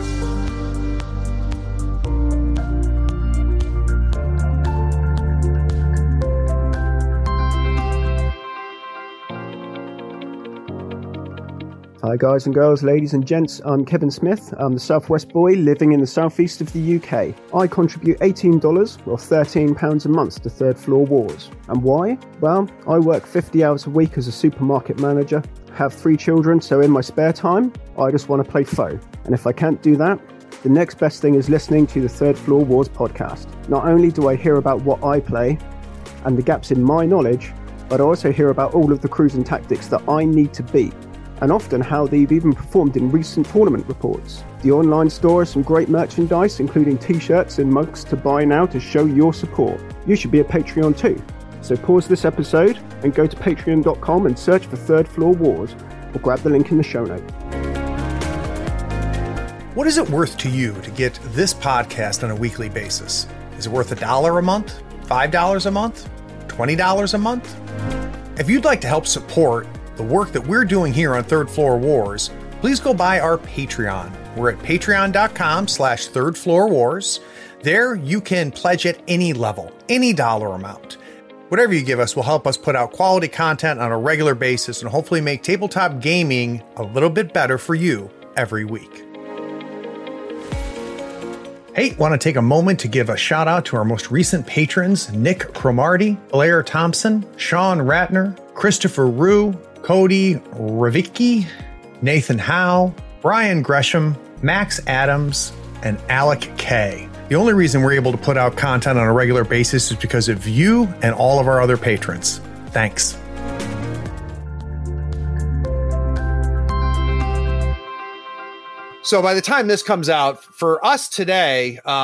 Hi guys and girls, ladies and gents, I'm Kevin Smith. I'm the Southwest boy living in the southeast of the U K. I contribute eighteen dollars or thirteen pounds a month to Third Floor Wars. And why? Well, I work fifty hours a week as a supermarket manager, have three children, so in my spare time, I just want to play foe. And if I can't do that, the next best thing is listening to the Third Floor Wars podcast. Not only do I hear about what I play and the gaps in my knowledge, but I also hear about all of the crews and tactics that I need to beat, and often how they've even performed in recent tournament reports. The online store has some great merchandise, including t-shirts and mugs to buy now to show your support. You should be a Patreon too. So pause this episode and go to patreon dot com and search for Third Floor Wars, or grab the link in the show note. What is it worth to you to get this podcast on a weekly basis? Is it worth a dollar a month? Five dollars a month? Twenty dollars a month? If you'd like to help support the work that we're doing here on Third Floor Wars, please go by our Patreon. We're at patreon dot com slash third floor wars. There you can pledge at any level, any dollar amount. Whatever you give us will help us put out quality content on a regular basis and hopefully make tabletop gaming a little bit better for you every week. Hey, want to take a moment to give a shout out to our most recent patrons, Nick Cromarty, Blair Thompson, Sean Ratner, Christopher Rue, Cody Ravicki, Nathan Howe, Brian Gresham, Max Adams, and Alec K. The only reason we're able to put out content on a regular basis is because of you and all of our other patrons. Thanks. So by the time this comes out, for us today, uh,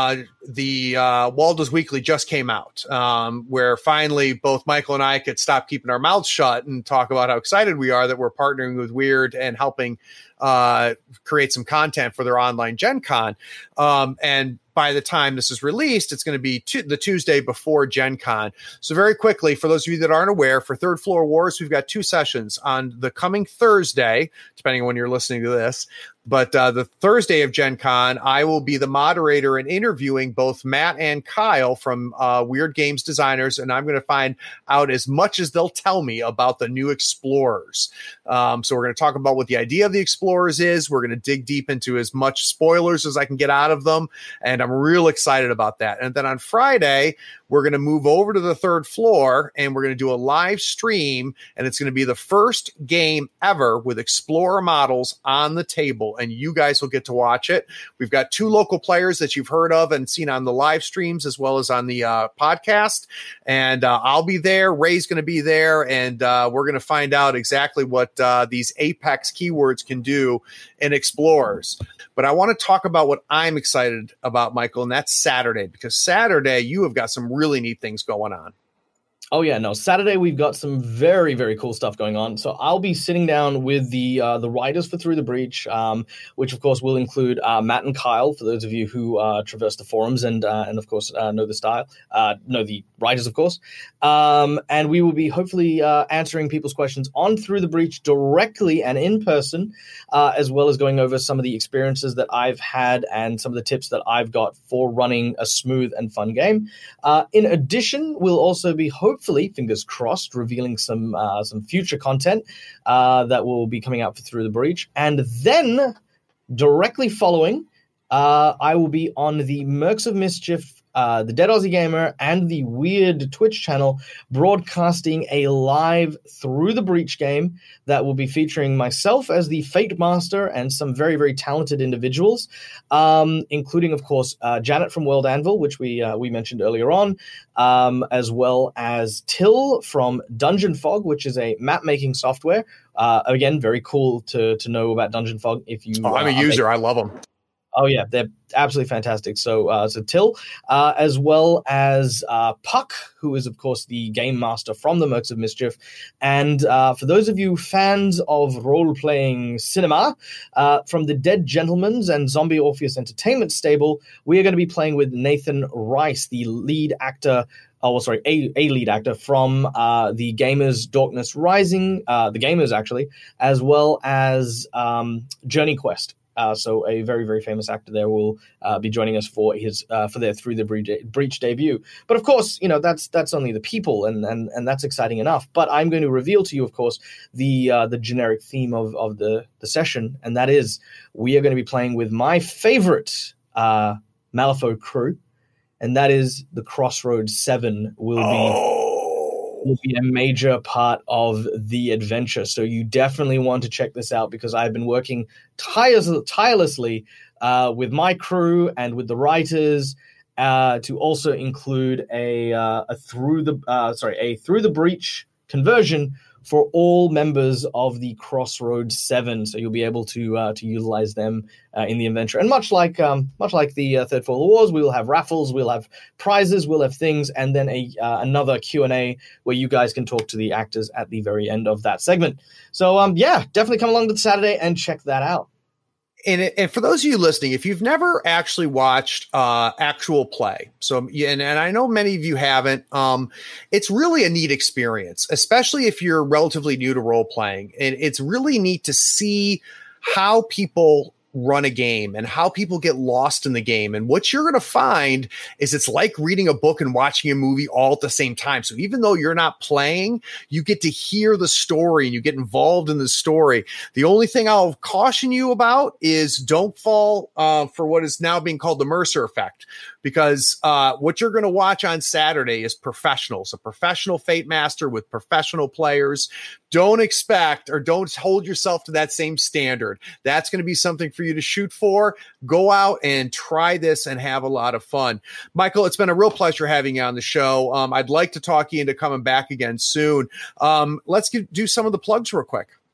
the uh, Waldo's Weekly just came out, um, where finally both Michael and I could stop keeping our mouths shut and talk about how excited we are that we're partnering with Weird and helping uh, create some content for their online Gen Con. Um, and by the time this is released, it's going to be t- the Tuesday before Gen Con. So very quickly, for those of you that aren't aware, for Third Floor Wars, we've got two sessions on the coming Thursday, depending on when you're listening to this. But uh, the Thursday of Gen Con, I will be the moderator and interviewing both Matt and Kyle from uh, Weird Games Designers, and I'm going to find out as much as they'll tell me about the new Explorers. Um, so we're going to talk about what the idea of the Explorers is. We're going to dig deep into as much spoilers as I can get out of them, and I'm real excited about that. And then on Friday, we're going to move over to the third floor, and we're going to do a live stream, and it's going to be the first game ever with Explorer models on the table, and you guys will get to watch it. We've got two local players that you've heard of and seen on the live streams as well as on the uh, podcast, and uh, I'll be there. Ray's going to be there, and uh, we're going to find out exactly what uh, these Apex keywords can do in Explorers. But I want to talk about what I'm excited about, Michael, and that's Saturday, because Saturday you have got some really neat things going on. Oh, yeah, no, Saturday we've got some very, very cool stuff going on. So I'll be sitting down with the uh, the writers for Through the Breach, um, which, of course, will include uh, Matt and Kyle, for those of you who uh, traverse the forums and, uh, and of course, uh, know the style, uh, know the writers, of course. Um, and we will be hopefully uh, answering people's questions on Through the Breach directly and in person, uh, as well as going over some of the experiences that I've had and some of the tips that I've got for running a smooth and fun game. Uh, in addition, we'll also be hopefully Hopefully, fingers crossed, revealing some uh, some future content uh, that will be coming out for Through the Breach. And then, directly following, uh, I will be on the Mercs of Mischief, uh, the Dead Aussie Gamer, and the Weird Twitch channel, broadcasting a live Through the Breach game that will be featuring myself as the Fate Master and some very, very talented individuals, um, including, of course, uh, Janet from World Anvil, which we uh, we mentioned earlier on, um, as well as Till from Dungeon Fog, which is a map-making software. Uh, again, very cool to to know about Dungeon Fog. If you, oh, I'm a uh, user, make- I love them. Oh, yeah, they're absolutely fantastic. So, uh, so Till, uh, as well as uh, Puck, who is, of course, the game master from the Mercs of Mischief. And uh, for those of you fans of role-playing cinema, uh, from the Dead Gentlemen's and Zombie Orpheus Entertainment stable, we are going to be playing with Nathan Rice, the lead actor Oh, well, sorry, a, a lead actor from uh, the Gamers Darkness Rising, uh, the Gamers, actually, as well as um, Journey Quest. Uh, so a very, very famous actor there will uh, be joining us for his uh, for their Through the Breach, Breach debut. But of course, you know that's that's only the people, and and and that's exciting enough. But I'm going to reveal to you, of course, the uh, the generic theme of of the the session, and that is we are going to be playing with my favorite uh, Malifaux crew, and that is the Crossroads Seven will be. Oh. will be a major part of the adventure. So you definitely want to check this out, because I've been working tires- tirelessly uh, with my crew and with the writers uh, to also include a, uh, a through the uh, sorry a Through the Breach conversion for all members of the Crossroads Seven. So you'll be able to uh, to utilize them uh, in the adventure. And much like um, much like the uh, Third Floor Wars, we will have raffles, we'll have prizes, we'll have things, and then a uh, another Q and A where you guys can talk to the actors at the very end of that segment. So um, yeah, definitely come along to Saturday and check that out. And, and for those of you listening, if you've never actually watched uh, actual play, so and, and I know many of you haven't, um, it's really a neat experience, especially if you're relatively new to role playing. And it's really neat to see how people run a game and how people get lost in the game. And what you're going to find is it's like reading a book and watching a movie all at the same time. So even though you're not playing, you get to hear the story and you get involved in the story. The only thing I'll caution you about is don't fall uh, for what is now being called the Mercer effect, because uh, what you're going to watch on Saturday is professionals, a professional Fate Master with professional players. Don't expect or don't hold yourself to that same standard. That's going to be something for you to shoot for. Go out and try this and have a lot of fun. Michael, it's been a real pleasure having you on the show. Um, I'd like to talk you into coming back again soon. Um, let's get, do some of the plugs real quick.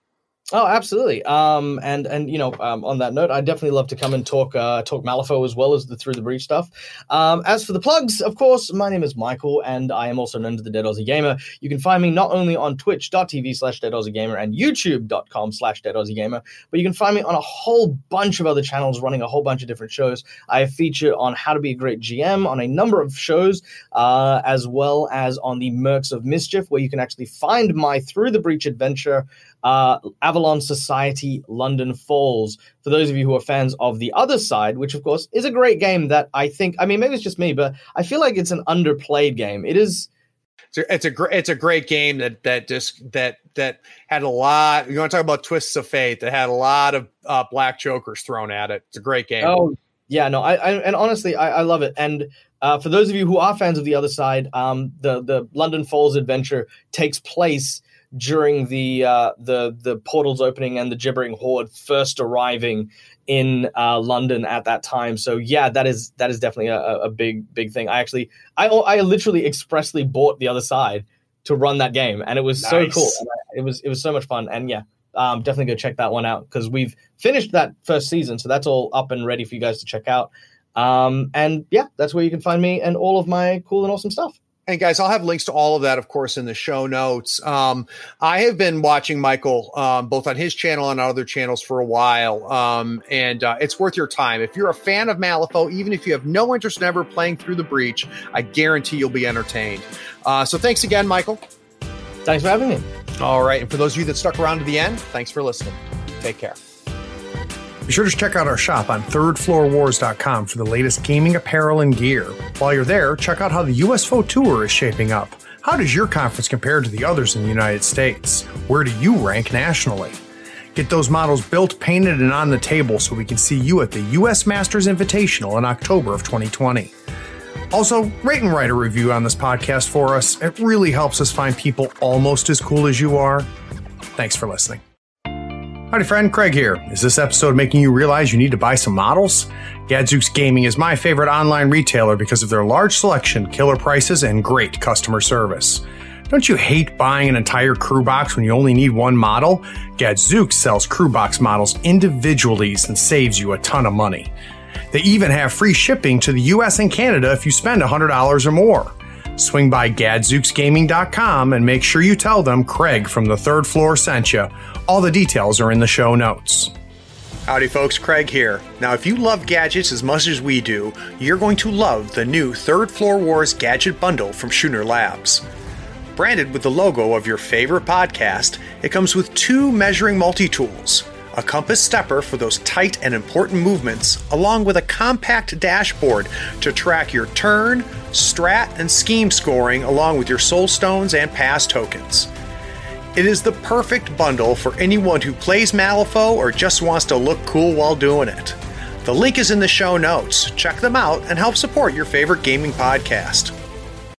Oh, absolutely. Um, and and you know, um, on that note, I'd definitely love to come and talk uh, talk Malifaux as well as the Through the Breach stuff. Um, as for the plugs, of course, my name is Michael, and I am also known as the Dead Aussie Gamer. You can find me not only on twitch.tv slash Dead Aussie Gamer and youtube.com slash Dead Aussie Gamer, but you can find me on a whole bunch of other channels running a whole bunch of different shows. I have featured on How to Be a Great G M on a number of shows, uh, as well as on the Mercs of Mischief, where you can actually find my Through the Breach adventure, Uh, Avalon Society London Falls. For those of you who are fans of The Other Side, which of course is a great game that I think, I mean, maybe it's just me, but I feel like it's an underplayed game. It is. It's a, it's a great, it's a great game that, that just, that, that had a lot, you want to talk about twists of fate, that had a lot of uh, black jokers thrown at it. It's a great game. Oh, yeah, no, I, I and honestly, I, I love it. And uh, for those of you who are fans of The Other Side, um, the, the London Falls adventure takes place during the uh, the the portals opening and the gibbering horde first arriving in uh, London at that time. So yeah, that is that is definitely a, a big big thing. I actually I I literally expressly bought The Other Side to run that game, and it was nice. So cool. And I, it was it was so much fun, and yeah, um, definitely go check that one out because we've finished that first season, so that's all up and ready for you guys to check out. Um, and yeah, that's where you can find me and all of my cool and awesome stuff. And guys, I'll have links to all of that, of course, in the show notes. Um, I have been watching Michael um, both on his channel and other channels for a while, um, and uh, it's worth your time. If you're a fan of Malifaux, even if you have no interest in ever playing Through the Breach, I guarantee you'll be entertained. Uh, so thanks again, Michael. Thanks for having me. All right. And for those of you that stuck around to the end, thanks for listening. Take care. Be sure to check out our shop on third floor wars dot com for the latest gaming apparel and gear. While you're there, check out how the U S F O Tour is shaping up. How does your conference compare to the others in the United States? Where do you rank nationally? Get those models built, painted, and on the table so we can see you at the U S Masters Invitational in October of twenty twenty. Also, rate and write a review on this podcast for us. It really helps us find people almost as cool as you are. Thanks for listening. Howdy friend, Craig here. Is this episode making you realize you need to buy some models? Gadzooks Gaming is my favorite online retailer because of their large selection, killer prices, and great customer service. Don't you hate buying an entire crew box when you only need one model? Gadzooks sells crew box models individually and saves you a ton of money. They even have free shipping to the U S and Canada if you spend one hundred dollars or more. Swing by gadzooks gaming dot com and make sure you tell them Craig from the third floor sent you. All the details are in the show notes. Howdy folks, Craig here. Now if you love gadgets as much as we do, you're going to love the new Third Floor Wars Gadget Bundle from Schooner Labs. Branded with the logo of your favorite podcast, it comes with two measuring multi-tools, a compass stepper for those tight and important movements, along with a compact dashboard to track your turn, strat, and scheme scoring along with your soul stones and pass tokens. It is the perfect bundle for anyone who plays Malifaux or just wants to look cool while doing it. The link is in the show notes. Check them out and help support your favorite gaming podcast.